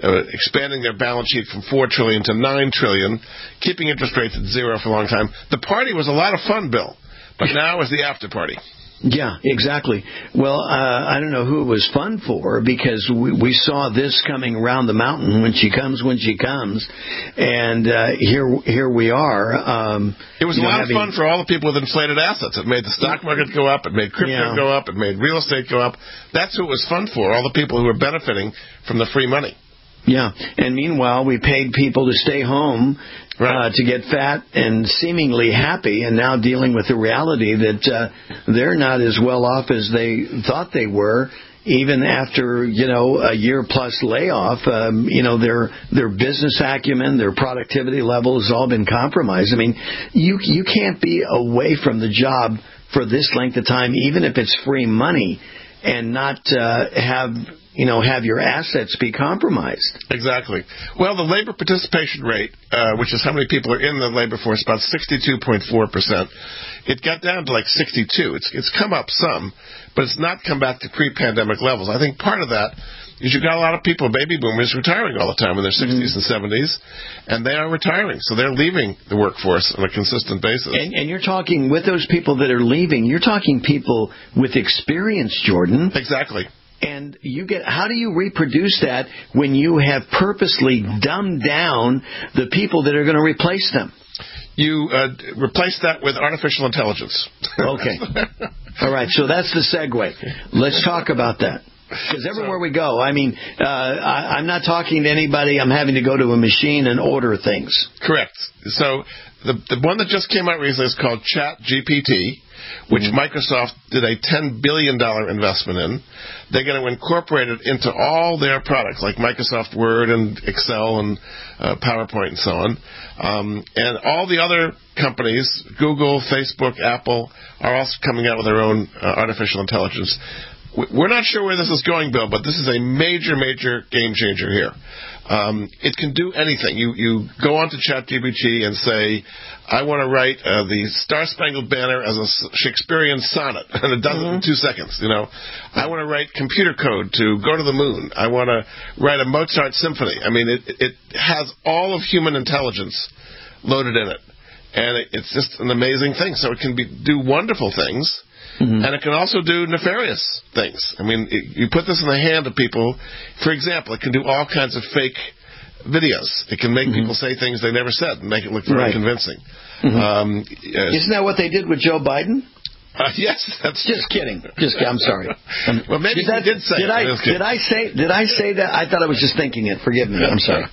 [SPEAKER 21] expanding their balance sheet from $4 trillion to $9 trillion, keeping interest rates at zero for a long time. The party was a lot of fun, Bill, but now is the after party.
[SPEAKER 14] Yeah, exactly. Well, I don't know who it was fun for, because we saw this coming around the mountain when she comes, and here we are.
[SPEAKER 21] It was a lot of fun for all the people with inflated assets. It made the stock market go up, it made crypto go up, it made real estate go up. That's who it was fun for, all the people who were benefiting from the free money.
[SPEAKER 14] Yeah, and meanwhile, we paid people to stay home to get fat and seemingly happy, and now dealing with the reality that they're not as well off as they thought they were, even after, a year-plus layoff. Their business acumen, their productivity level has all been compromised. I mean, you can't be away from the job for this length of time, even if it's free money, and not have your assets be compromised.
[SPEAKER 21] Exactly. Well, the labor participation rate, which is how many people are in the labor force, about 62.4%. It got down to like 62. It's come up some, but it's not come back to pre-pandemic levels. I think part of that is you've got a lot of people, baby boomers, retiring all the time in their 60s and 70s, and they are retiring, so they're leaving the workforce on a consistent basis.
[SPEAKER 14] And you're talking, with those people that are leaving, you're talking people with experience, Jordan.
[SPEAKER 21] Exactly.
[SPEAKER 14] And how do you reproduce that when you have purposely dumbed down the people that are going to replace them?
[SPEAKER 21] You replace that with artificial intelligence.
[SPEAKER 14] Okay. All right, so that's the segue. Let's talk about that. Because everywhere we go, I'm not talking to anybody. I'm having to go to a machine and order things.
[SPEAKER 21] Correct. So the one that just came out recently is called ChatGPT, which Microsoft did a $10 billion investment in. They're going to incorporate it into all their products, like Microsoft Word and Excel and PowerPoint and so on. And all the other companies, Google, Facebook, Apple, are also coming out with their own artificial intelligence. We're not sure where this is going, Bill, but this is a major, major game changer here. It can do anything. You go onto ChatGPT and say, I want to write the Star-Spangled Banner as a Shakespearean sonnet, and it does it in 2 seconds. I want to write computer code to go to the moon. I want to write a Mozart symphony. I mean, it has all of human intelligence loaded in it, and it's just an amazing thing. So it can do wonderful things. And it can also do nefarious things. I mean, you put this in the hand of people. For example, it can do all kinds of fake videos. It can make people say things they never said and make it look very convincing.
[SPEAKER 14] Isn't that what they did with Joe Biden?
[SPEAKER 21] Yes, that's
[SPEAKER 14] just kidding. I'm sorry.
[SPEAKER 21] Well, maybe he did say it.
[SPEAKER 14] Did I say that? I thought I was just thinking it. Forgive me. I'm sorry.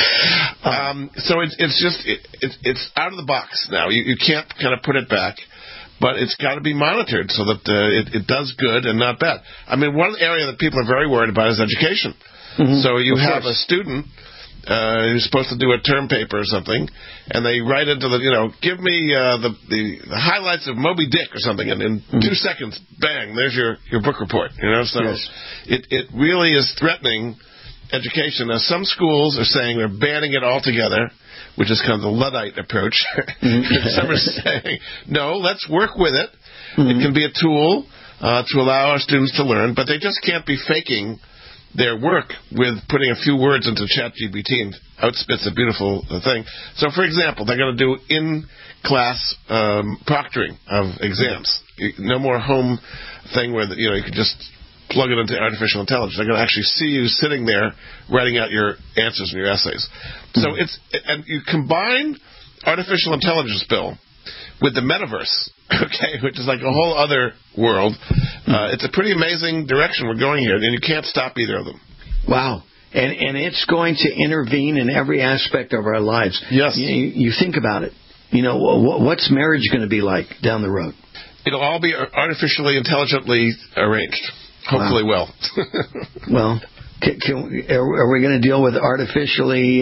[SPEAKER 21] So it's out of the box now. You can't kind of put it back. But it's got to be monitored so that it does good and not bad. I mean, one area that people are very worried about is education. So you have a student who's supposed to do a term paper or something, and they write into give me the highlights of Moby Dick or something, and in 2 seconds, bang, there's your book report. So it really is threatening education. Now, some schools are saying they're banning it altogether, which is kind of the Luddite approach. Some are saying, no, let's work with it. It can be a tool to allow our students to learn, but they just can't be faking their work with putting a few words into ChatGPT and outspits a beautiful thing. So, for example, they're going to do in-class proctoring of exams. No more home thing where you could just plug it into artificial intelligence. They're going to actually see you sitting there writing out your answers and your essays. So and you combine artificial intelligence, Bill, with the metaverse, which is like a whole other world. It's a pretty amazing direction we're going here, and you can't stop either of them.
[SPEAKER 14] Wow. And it's going to intervene in every aspect of our lives.
[SPEAKER 21] Yes.
[SPEAKER 14] You think about it. What's marriage going to be like down the road?
[SPEAKER 21] It'll all be artificially intelligently arranged. Hopefully well.
[SPEAKER 14] Well, are we going to deal with artificially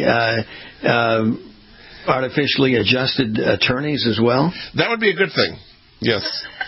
[SPEAKER 14] adjusted attorneys as well?
[SPEAKER 21] That would be a good thing. Yes.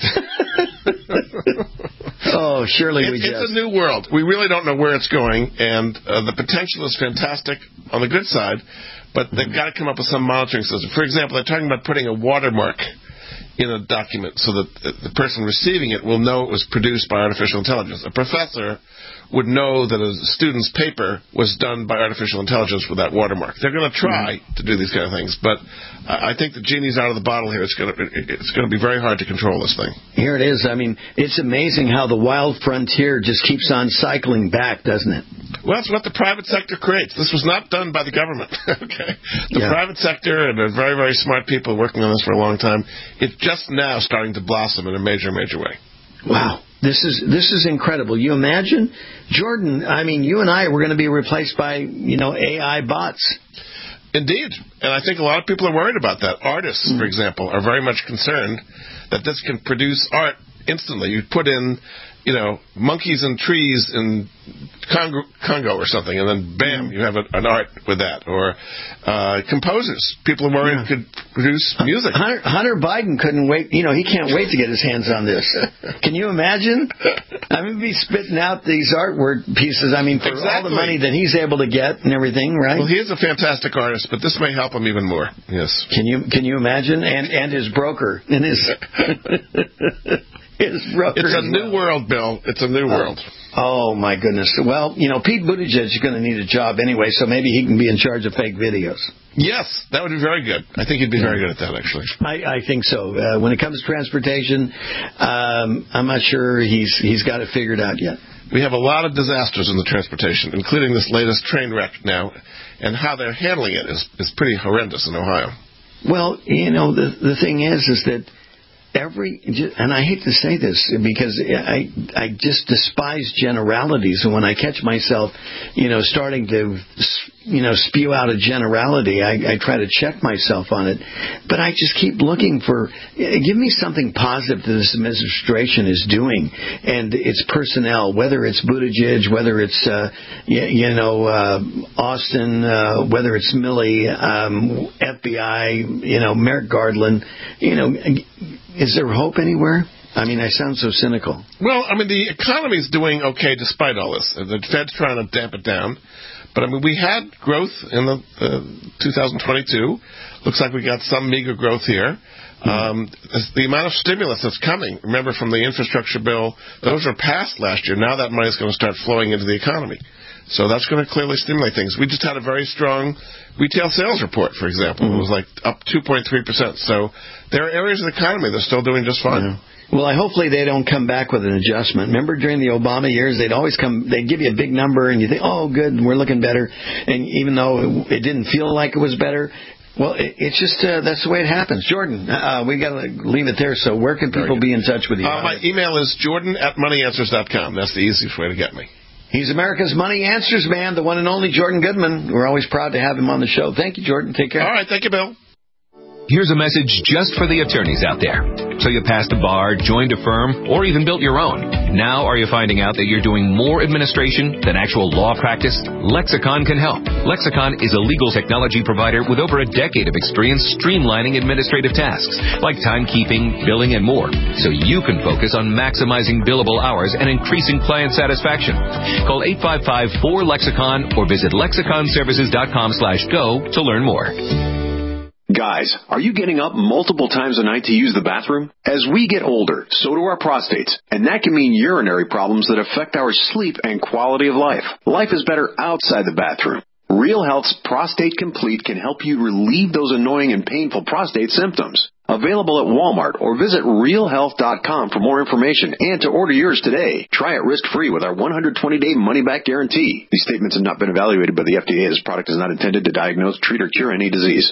[SPEAKER 14] Oh, surely
[SPEAKER 21] it's a new world. We really don't know where it's going, and the potential is fantastic on the good side, but they've got to come up with some monitoring system. For example, they're talking about putting a watermark in a document so that the person receiving it will know it was produced by artificial intelligence. A professor would know that a student's paper was done by artificial intelligence with that watermark. They're going to try to do these kind of things, but I think the genie's out of the bottle here. It's going to be very hard to control this thing.
[SPEAKER 14] Here it is. I mean, it's amazing how the wild frontier just keeps on cycling back, doesn't it?
[SPEAKER 21] Well, that's what the private sector creates. This was not done by the government. Okay, the private sector and the very, very smart people working on this for a long time. It's just now starting to blossom in a major, major way.
[SPEAKER 14] Wow. This is incredible. You imagine, Jordan, I mean, you and I were going to be replaced by, AI bots.
[SPEAKER 21] Indeed. And I think a lot of people are worried about that. Artists, for example, are very much concerned that this can produce art instantly. You put in, monkeys and trees in Congo or something, and then bam, you have an art with that. Or composers. People are worried could produce music.
[SPEAKER 14] Hunter Biden couldn't wait. He can't wait to get his hands on this. Can you imagine? I mean, be spitting out these artwork pieces. I mean, for all the money that he's able to get and everything, right?
[SPEAKER 21] Well, he is a fantastic artist, but this may help him even more. Yes.
[SPEAKER 14] Can you imagine? And his broker and his.
[SPEAKER 21] It's a new world, Bill. It's a new world.
[SPEAKER 14] Oh, my goodness. Well, Pete Buttigieg is going to need a job anyway, so maybe he can be in charge of fake videos.
[SPEAKER 21] Yes, that would be very good. I think he'd be very good at that, actually.
[SPEAKER 14] I think so. When it comes to transportation, I'm not sure he's got it figured out yet.
[SPEAKER 21] We have a lot of disasters in the transportation, including this latest train wreck now, and how they're handling it is pretty horrendous in Ohio.
[SPEAKER 14] Well, the thing is that and I hate to say this because I just despise generalities, and when I catch myself, starting to, spew out a generality, I try to check myself on it. But I just keep looking for, give me something positive that this administration is doing, and its personnel, whether it's Buttigieg, whether it's, Austin, whether it's Milley, FBI, Merrick Garland, is there hope anywhere? I mean, I sound so cynical.
[SPEAKER 21] Well, I mean, the economy's doing okay despite all this. The Fed's trying to damp it down. But, I mean, we had growth in the 2022. Looks like we got some meager growth here. The amount of stimulus that's coming, remember, from the infrastructure bill, those were passed last year. Now that money's going to start flowing into the economy. So that's going to clearly stimulate things. We just had a very strong retail sales report, for example. It was like up 2.3%. So there are areas of the economy that are still doing just fine.
[SPEAKER 14] Yeah. Well, hopefully they don't come back with an adjustment. Remember during the Obama years, they'd give you a big number and you think, oh, good, we're looking better. And even though it didn't feel like it was better, well, it's just, that's the way it happens. Jordan, we got to leave it there. So where can people be in touch with you?
[SPEAKER 21] My email is jordan@moneyanswers.com. That's the easiest way to get me.
[SPEAKER 14] He's America's Money Answers man, the one and only Jordan Goodman. We're always proud to have him on the show. Thank you, Jordan. Take care.
[SPEAKER 21] All right. Thank you, Bill.
[SPEAKER 1] Here's a message just for the attorneys out there. So you passed a bar, joined a firm, or even built your own. Now are you finding out that you're doing more administration than actual law practice? Lexicon can help. Lexicon is a legal technology provider with over a decade of experience streamlining administrative tasks like timekeeping, billing, and more, so you can focus on maximizing billable hours and increasing client satisfaction. Call 855-4LEXICON or visit lexiconservices.com/go to learn more.
[SPEAKER 22] Guys, are you getting up multiple times a night to use the bathroom? As we get older, so do our prostates, and that can mean urinary problems that affect our sleep and quality of life. Life is better outside the bathroom. Real Health's Prostate Complete can help you relieve those annoying and painful prostate symptoms. Available at Walmart or visit realhealth.com for more information and to order yours today. Try it risk-free with our 120-day money-back guarantee. These statements have not been evaluated by the FDA. This product is not intended to diagnose, treat, or cure any disease.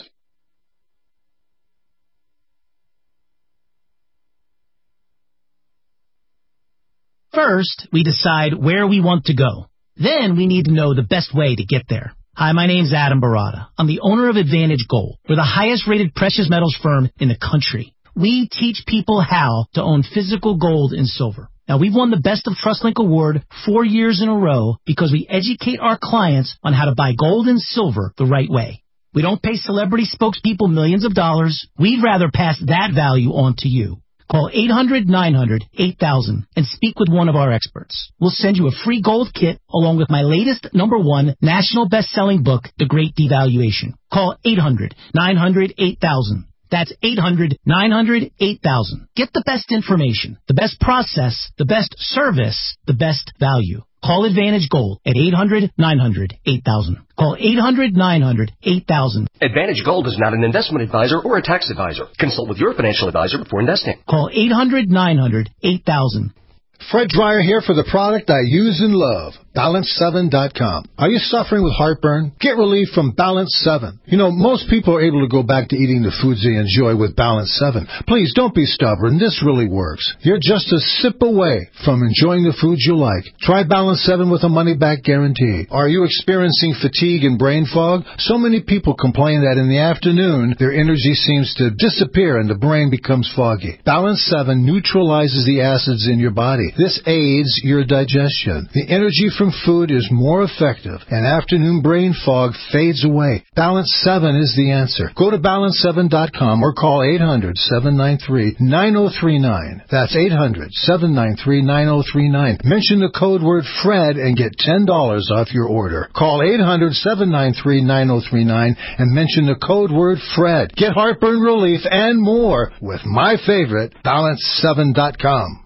[SPEAKER 23] First, we decide where we want to go. Then we need to know the best way to get there. Hi, my name's Adam Barada. I'm the owner of Advantage Gold. We're the highest rated precious metals firm in the country. We teach people how to own physical gold and silver. Now, we've won the Best of TrustLink Award 4 years in a row because we educate our clients on how to buy gold and silver the right way. We don't pay celebrity spokespeople millions of dollars. We'd rather pass that value on to you. Call 800-900-8000 and speak with one of our experts. We'll send you a free gold kit along with my latest #1 national best-selling book, The Great Devaluation. Call 800-900-8000. That's 800-900-8000. Get the best information, the best process, the best service, the best value. Call Advantage Gold at 800-900-8000. Call 800-900-8000.
[SPEAKER 4] Advantage Gold is not an investment advisor or a tax advisor. Consult with your financial advisor before investing.
[SPEAKER 23] Call 800-900-8000.
[SPEAKER 5] Fred Dreyer here for the product I use and love, Balance7.com. Are you suffering with heartburn? Get relief from Balance 7. You know, most people are able to go back to eating the foods they enjoy with Balance 7. Please don't be stubborn. This really works. You're just a sip away from enjoying the foods you like. Try Balance 7 with a money-back guarantee. Are you experiencing fatigue and brain fog? So many people complain that in the afternoon, their energy seems to disappear and the brain becomes foggy. Balance 7 neutralizes the acids in your body. This aids your digestion. The energy from food is more effective, and afternoon brain fog fades away. Balance 7 is the answer. Go to Balance7.com or call 800-793-9039. That's 800-793-9039. Mention the code word FRED and get $10 off your order. Call 800-793-9039 and mention the code word FRED. Get heartburn relief and more with my favorite, Balance7.com.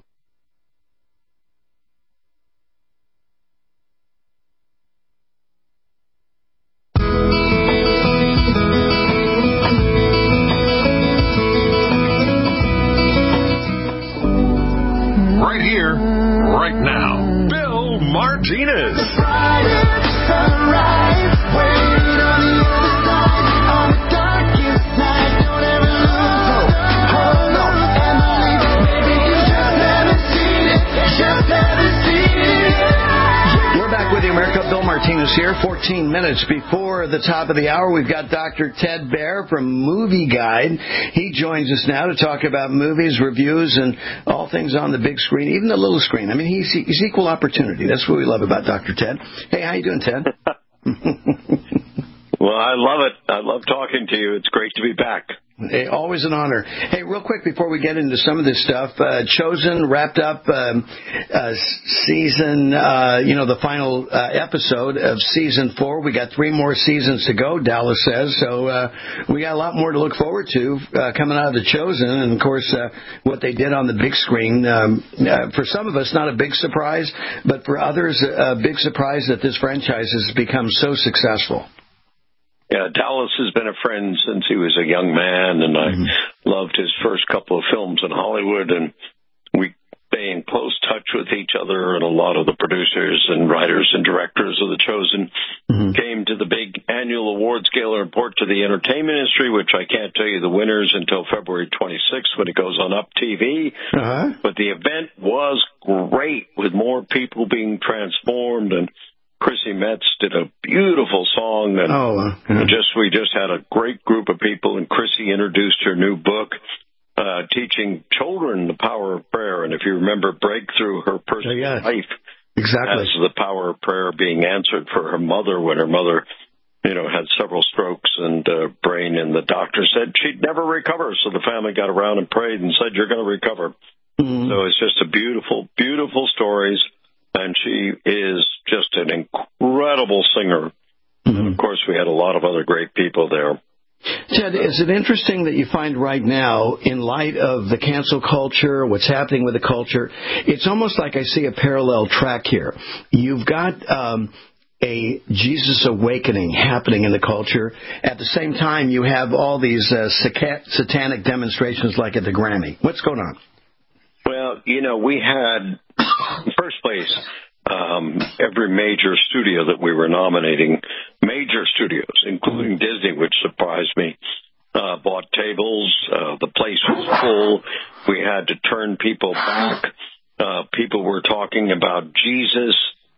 [SPEAKER 2] Right here, right now, Bill Martinez.
[SPEAKER 14] With you, America. Bill Martinez here. 14 minutes before the top of the hour, we've got Dr. Ted Baehr from Movie Guide. He joins us now to talk about movies, reviews, and all things on the big screen, even the little screen. I mean, he's equal opportunity. That's what we love about Dr. Ted. Hey, how you doing, Ted?
[SPEAKER 6] Well, I love it. I love talking to you. It's great to be back.
[SPEAKER 14] Hey, always an honor. Hey, real quick before we get into some of this stuff, Chosen wrapped up season, the final episode of season 4. We got 3 more seasons to go, Dallas says. So we got a lot more to look forward to coming out of The Chosen. And, of course, what they did on the big screen. For some of us, not a big surprise, but for others, a big surprise that this franchise has become so successful.
[SPEAKER 6] Yeah, Dallas has been a friend since he was a young man, and I loved his first couple of films in Hollywood, and we stay in close touch with each other, and a lot of the producers and writers and directors of The Chosen came to the big annual awards gala report to the entertainment industry, which I can't tell you the winners until February 26th when it goes on Up TV. But the event was great, with more people being transformed, and Chrissy Metz did a beautiful song, and we just had a great group of people, and Chrissy introduced her new book, teaching children the power of prayer. And if you remember Breakthrough, her personal life has the power of prayer being answered for her mother when her mother, had several strokes and brain, and the doctor said she'd never recover. So the family got around and prayed and said, "You're going to recover." So it's just a beautiful, beautiful stories. And she is just an incredible singer. And, of course, we had a lot of other great people there.
[SPEAKER 14] Ted, is it interesting that you find right now, in light of the cancel culture, what's happening with the culture, it's almost like I see a parallel track here. You've got a Jesus awakening happening in the culture. At the same time, you have all these satanic demonstrations like at the Grammy. What's going on?
[SPEAKER 6] Well, we had, in first place, every major studio that we were nominating, major studios, including Disney, which surprised me, bought tables. The place was full. We had to turn people back. People were talking about Jesus.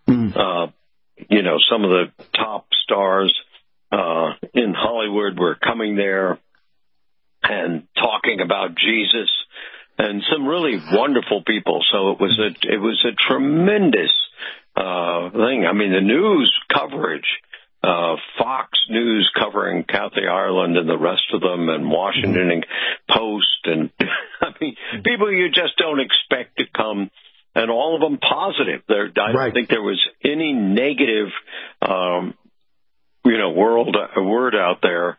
[SPEAKER 6] Some of the top stars in Hollywood were coming there and talking about Jesus. And some really wonderful people. So it was a tremendous thing. I mean, the news coverage, Fox News covering Kathy Ireland and the rest of them, and Washington Post, and people you just don't expect to come, and all of them positive. I don't think there was any negative, word out there.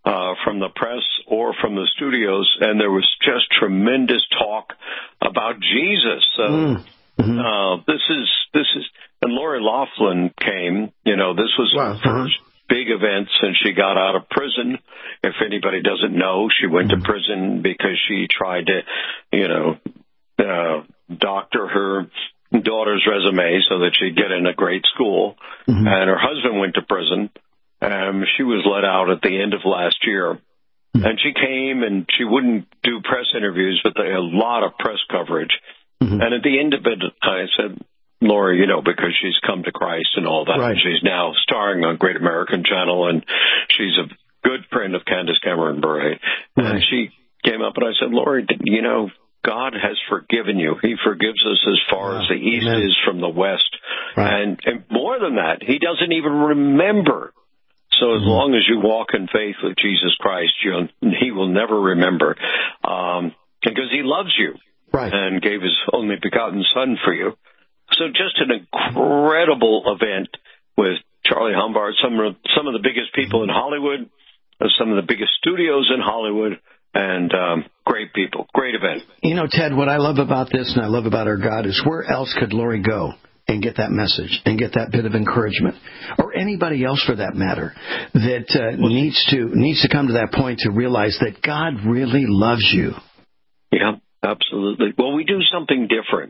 [SPEAKER 6] from the press or from the studios, and there was just tremendous talk about Jesus. So this is, and Lori Loughlin came. This was her first big event since she got out of prison. If anybody doesn't know, she went to prison because she tried to, doctor her daughter's resume so that she'd get in a great school. And her husband went to prison. She was let out at the end of last year. And she came and she wouldn't do press interviews, but they had a lot of press coverage. And at the end of it, I said, Lori, because she's come to Christ and all that. Right. She's now starring on Great American Channel, and she's a good friend of Candace Cameron Bure. Right. And she came up and I said, Lori, God has forgiven you. He forgives us as far as the east is from the west. Right. And more than that, he doesn't even remember. So as long as you walk in faith with Jesus Christ, he will never remember, because he loves you and gave his only begotten Son for you. So just an incredible event with Charlie Humbard, some of the biggest people in Hollywood, some of the biggest studios in Hollywood, and great people. Great event.
[SPEAKER 14] Ted, what I love about this and I love about our God is where else could Lori go and get that message and get that bit of encouragement, or anybody else for that matter, that needs to come to that point to realize that God really loves you.
[SPEAKER 6] Yeah, absolutely. Well, we do something different.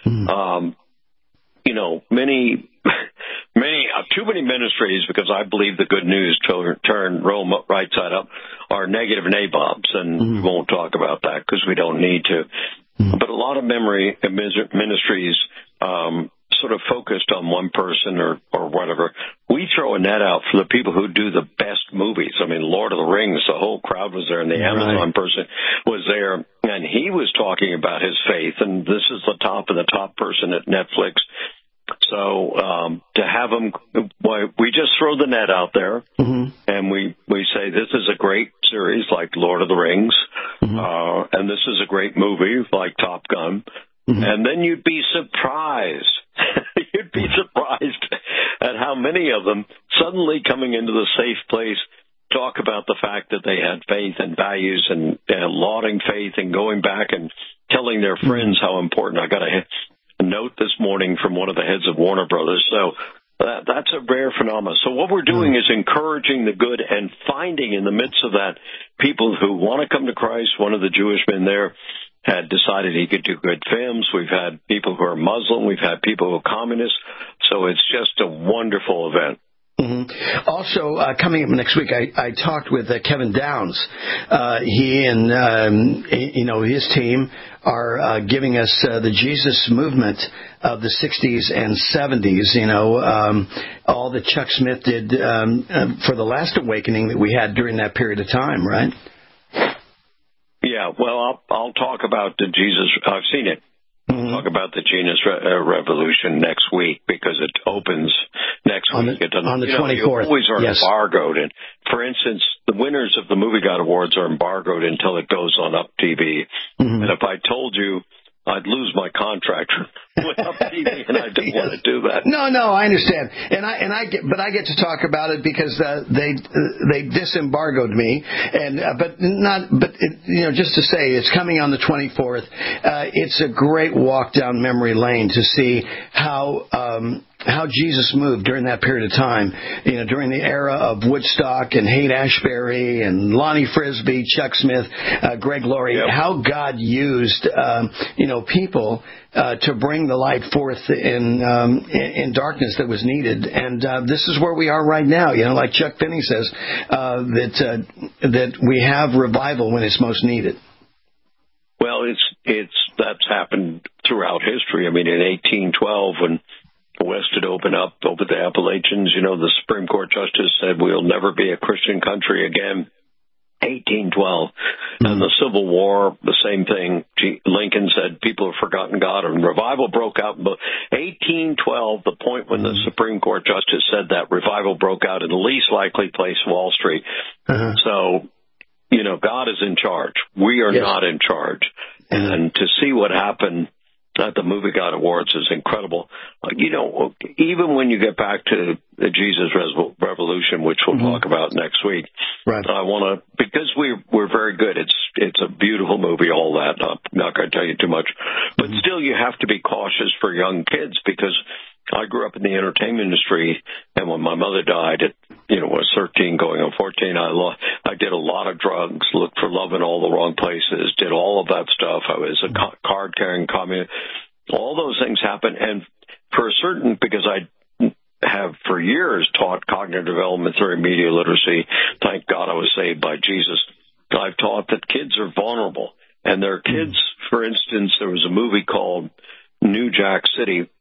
[SPEAKER 6] Too many ministries, because I believe the good news turn Rome right side up, are negative nabobs, and we won't talk about that because we don't need to. But a lot of ministries sort of focused on one person or whatever. We throw a net out for the people who do the best movies. I mean, Lord of the Rings, the whole crowd was there, and the Amazon person was there, and he was talking about his faith, and this is the top of the top person at Netflix. So to have them, we just throw the net out there, and we say this is a great series like Lord of the Rings, and this is a great movie like Top Gun, and then you'd be surprised. You'd be surprised at how many of them suddenly coming into the safe place talk about the fact that they had faith and values and lauding faith and going back and telling their friends how important. I got a note this morning from one of the heads of Warner Brothers. So that's a rare phenomenon. So what we're doing is encouraging the good and finding in the midst of that people who want to come to Christ. One of the Jewish men there had decided he could do good films. We've had people who are Muslim. We've had people who are communists. So it's just a wonderful event.
[SPEAKER 14] Also, coming up next week, I talked with Kevin Downs. He and his team are giving us the Jesus movement of the 60s and 70s. All that Chuck Smith did for the last awakening that we had during that period of time, right?
[SPEAKER 6] Yeah, well, I'll talk about the Jesus. I've seen it. I'll talk about the Jesus Revolution next week because it opens next week.
[SPEAKER 14] On the 24th.
[SPEAKER 6] You always are embargoed. And, for instance, the winners of the Movie God Awards are embargoed until it goes on Up TV. And if I told you, I'd lose my contract with Up TV, and I didn't want to do that.
[SPEAKER 14] No, I understand, but I get to talk about it because they disembargoed me, just to say it's coming on the 24th. It's a great walk down memory lane to see how Jesus moved during that period of time, during the era of Woodstock and Haight-Ashbury and Lonnie Frisbee, Chuck Smith, Greg Laurie, how God used, people to bring the light forth in darkness that was needed. And this is where we are right now. Like Chuck Finney says, that we have revival when it's most needed.
[SPEAKER 6] Well, that's happened throughout history. I mean, in 1812, when the West had opened up over the Appalachians, the Supreme Court justice said we'll never be a Christian country again. 1812. And the Civil War, the same thing. Lincoln said people have forgotten God, and revival broke out. But 1812, the point when the Supreme Court justice said that, revival broke out in the least likely place, Wall Street. So, God is in charge. We are not in charge. And to see what happened at the Movie Guide Awards is incredible. Even when you get back to the Jesus Revolution, which we'll talk about next week,
[SPEAKER 14] right.
[SPEAKER 6] I want to, because we're very good. It's a beautiful movie, all that. I'm not going to tell you too much, but still, you have to be cautious for young kids, because I grew up in the entertainment industry, and when my mother died at was 13 going on 14, I did a lot of drugs, looked for love in all the wrong places, did all of that stuff. I was a card-carrying communist. All those things happen, and because I have for years taught cognitive development theory, media literacy, thank God I was saved by Jesus, I've taught that kids are vulnerable. And there are kids, for instance, there was a movie called New Jack City,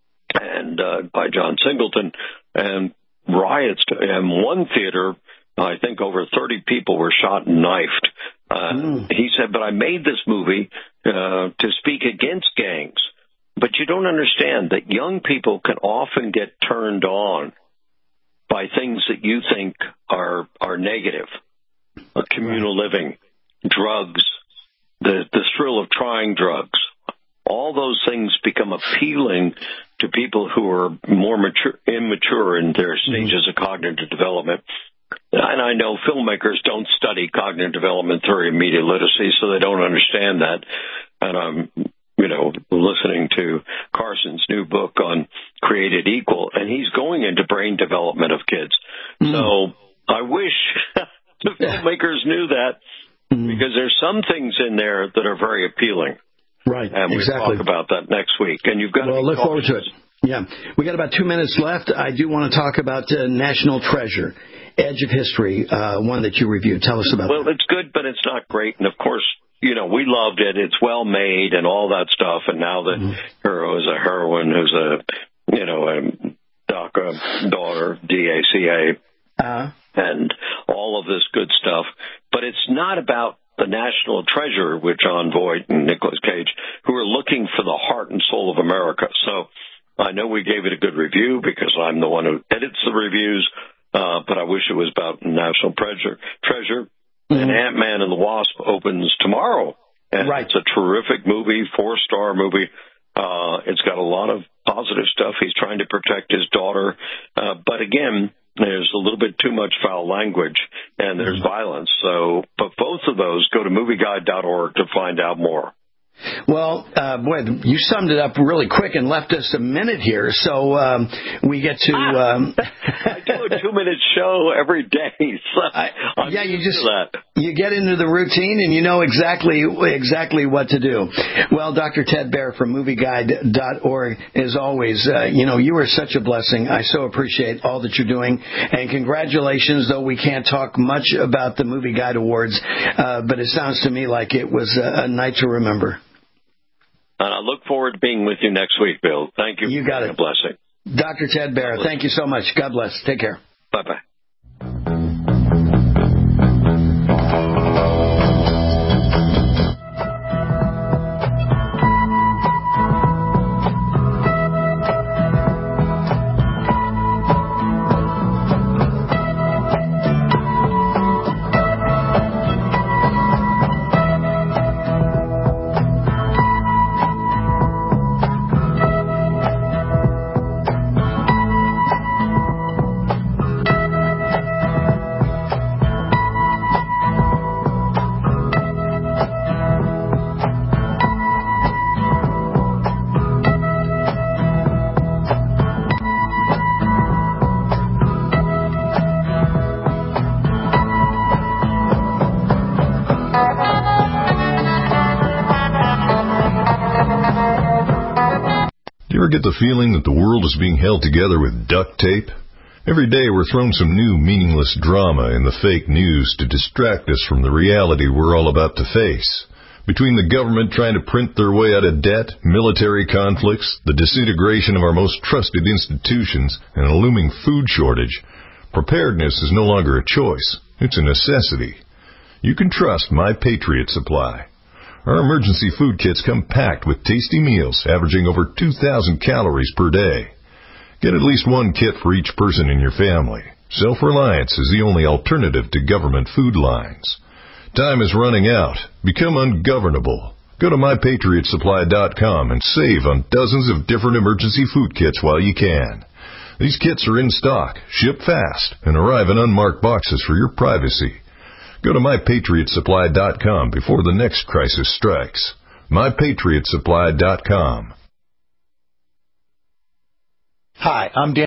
[SPEAKER 6] and by John Singleton, and riots. And one theater, I think over 30 people were shot and knifed. He said, but I made this movie to speak against gangs. But you don't understand that young people can often get turned on by things that you think are negative. Communal living, drugs, the thrill of trying drugs. All those things become appealing to people who are more immature in their stages of cognitive development. And I know filmmakers don't study cognitive development theory and media literacy, so they don't understand that. And I'm, listening to Carson's new book on Created Equal, and he's going into brain development of kids. So I wish the filmmakers knew that, because there's some things in there that are very appealing.
[SPEAKER 14] Right,
[SPEAKER 6] and we'll talk about that next week. And you've got to
[SPEAKER 14] look forward to it. Yeah, we got about 2 minutes left. I do want to talk about National Treasure, Edge of History, one that you reviewed. Tell us about that.
[SPEAKER 6] Well, it's good, but it's not great. And, of course, we loved it. It's well made and all that stuff. And now the hero is a heroine who's a DACA daughter, DACA, and all of this good stuff. But it's not about the National Treasure with John Voight and Nicolas Cage, who are looking for the heart and soul of America. So I know we gave it a good review because I'm the one who edits the reviews, but I wish it was about National Treasure. And Ant-Man and the Wasp opens tomorrow. And it's a terrific movie, 4-star movie. It's got a lot of positive stuff. He's trying to protect his daughter. But again, there's a little bit too much foul language, and there's violence. So, but both of those, go to movieguide.org to find out more.
[SPEAKER 14] Well, boy, you summed it up really quick and left us a minute here, so we get to...
[SPEAKER 6] I do a 2-minute show every day. So
[SPEAKER 14] you get into the routine and you know exactly what to do. Well, Dr. Ted Baehr from movieguide.org, as always, you are such a blessing. I so appreciate all that you're doing, and congratulations, though we can't talk much about the Movie Guide Awards, but it sounds to me like it was a night to remember.
[SPEAKER 6] And I look forward to being with you next week, Bill. Thank you.
[SPEAKER 14] You got it.
[SPEAKER 6] A blessing.
[SPEAKER 14] Dr. Ted Baehr, thank you so much. God bless. Take care.
[SPEAKER 6] Bye-bye.
[SPEAKER 7] Get the feeling that the world is being held together with duct tape? Every day we're thrown some new meaningless drama in the fake news to distract us from the reality we're all about to face. Between the government trying to print their way out of debt, military conflicts, the disintegration of our most trusted institutions, and a looming food shortage, preparedness is no longer a choice. It's a necessity. You can trust My Patriot Supply. Our emergency food kits come packed with tasty meals averaging over 2,000 calories per day. Get at least one kit for each person in your family. Self-reliance is the only alternative to government food lines. Time is running out. Become ungovernable. Go to MyPatriotSupply.com and save on dozens of different emergency food kits while you can. These kits are in stock, ship fast, and arrive in unmarked boxes for your privacy. Go to MyPatriotSupply.com before the next crisis strikes. MyPatriotSupply.com.
[SPEAKER 9] Hi, I'm Dan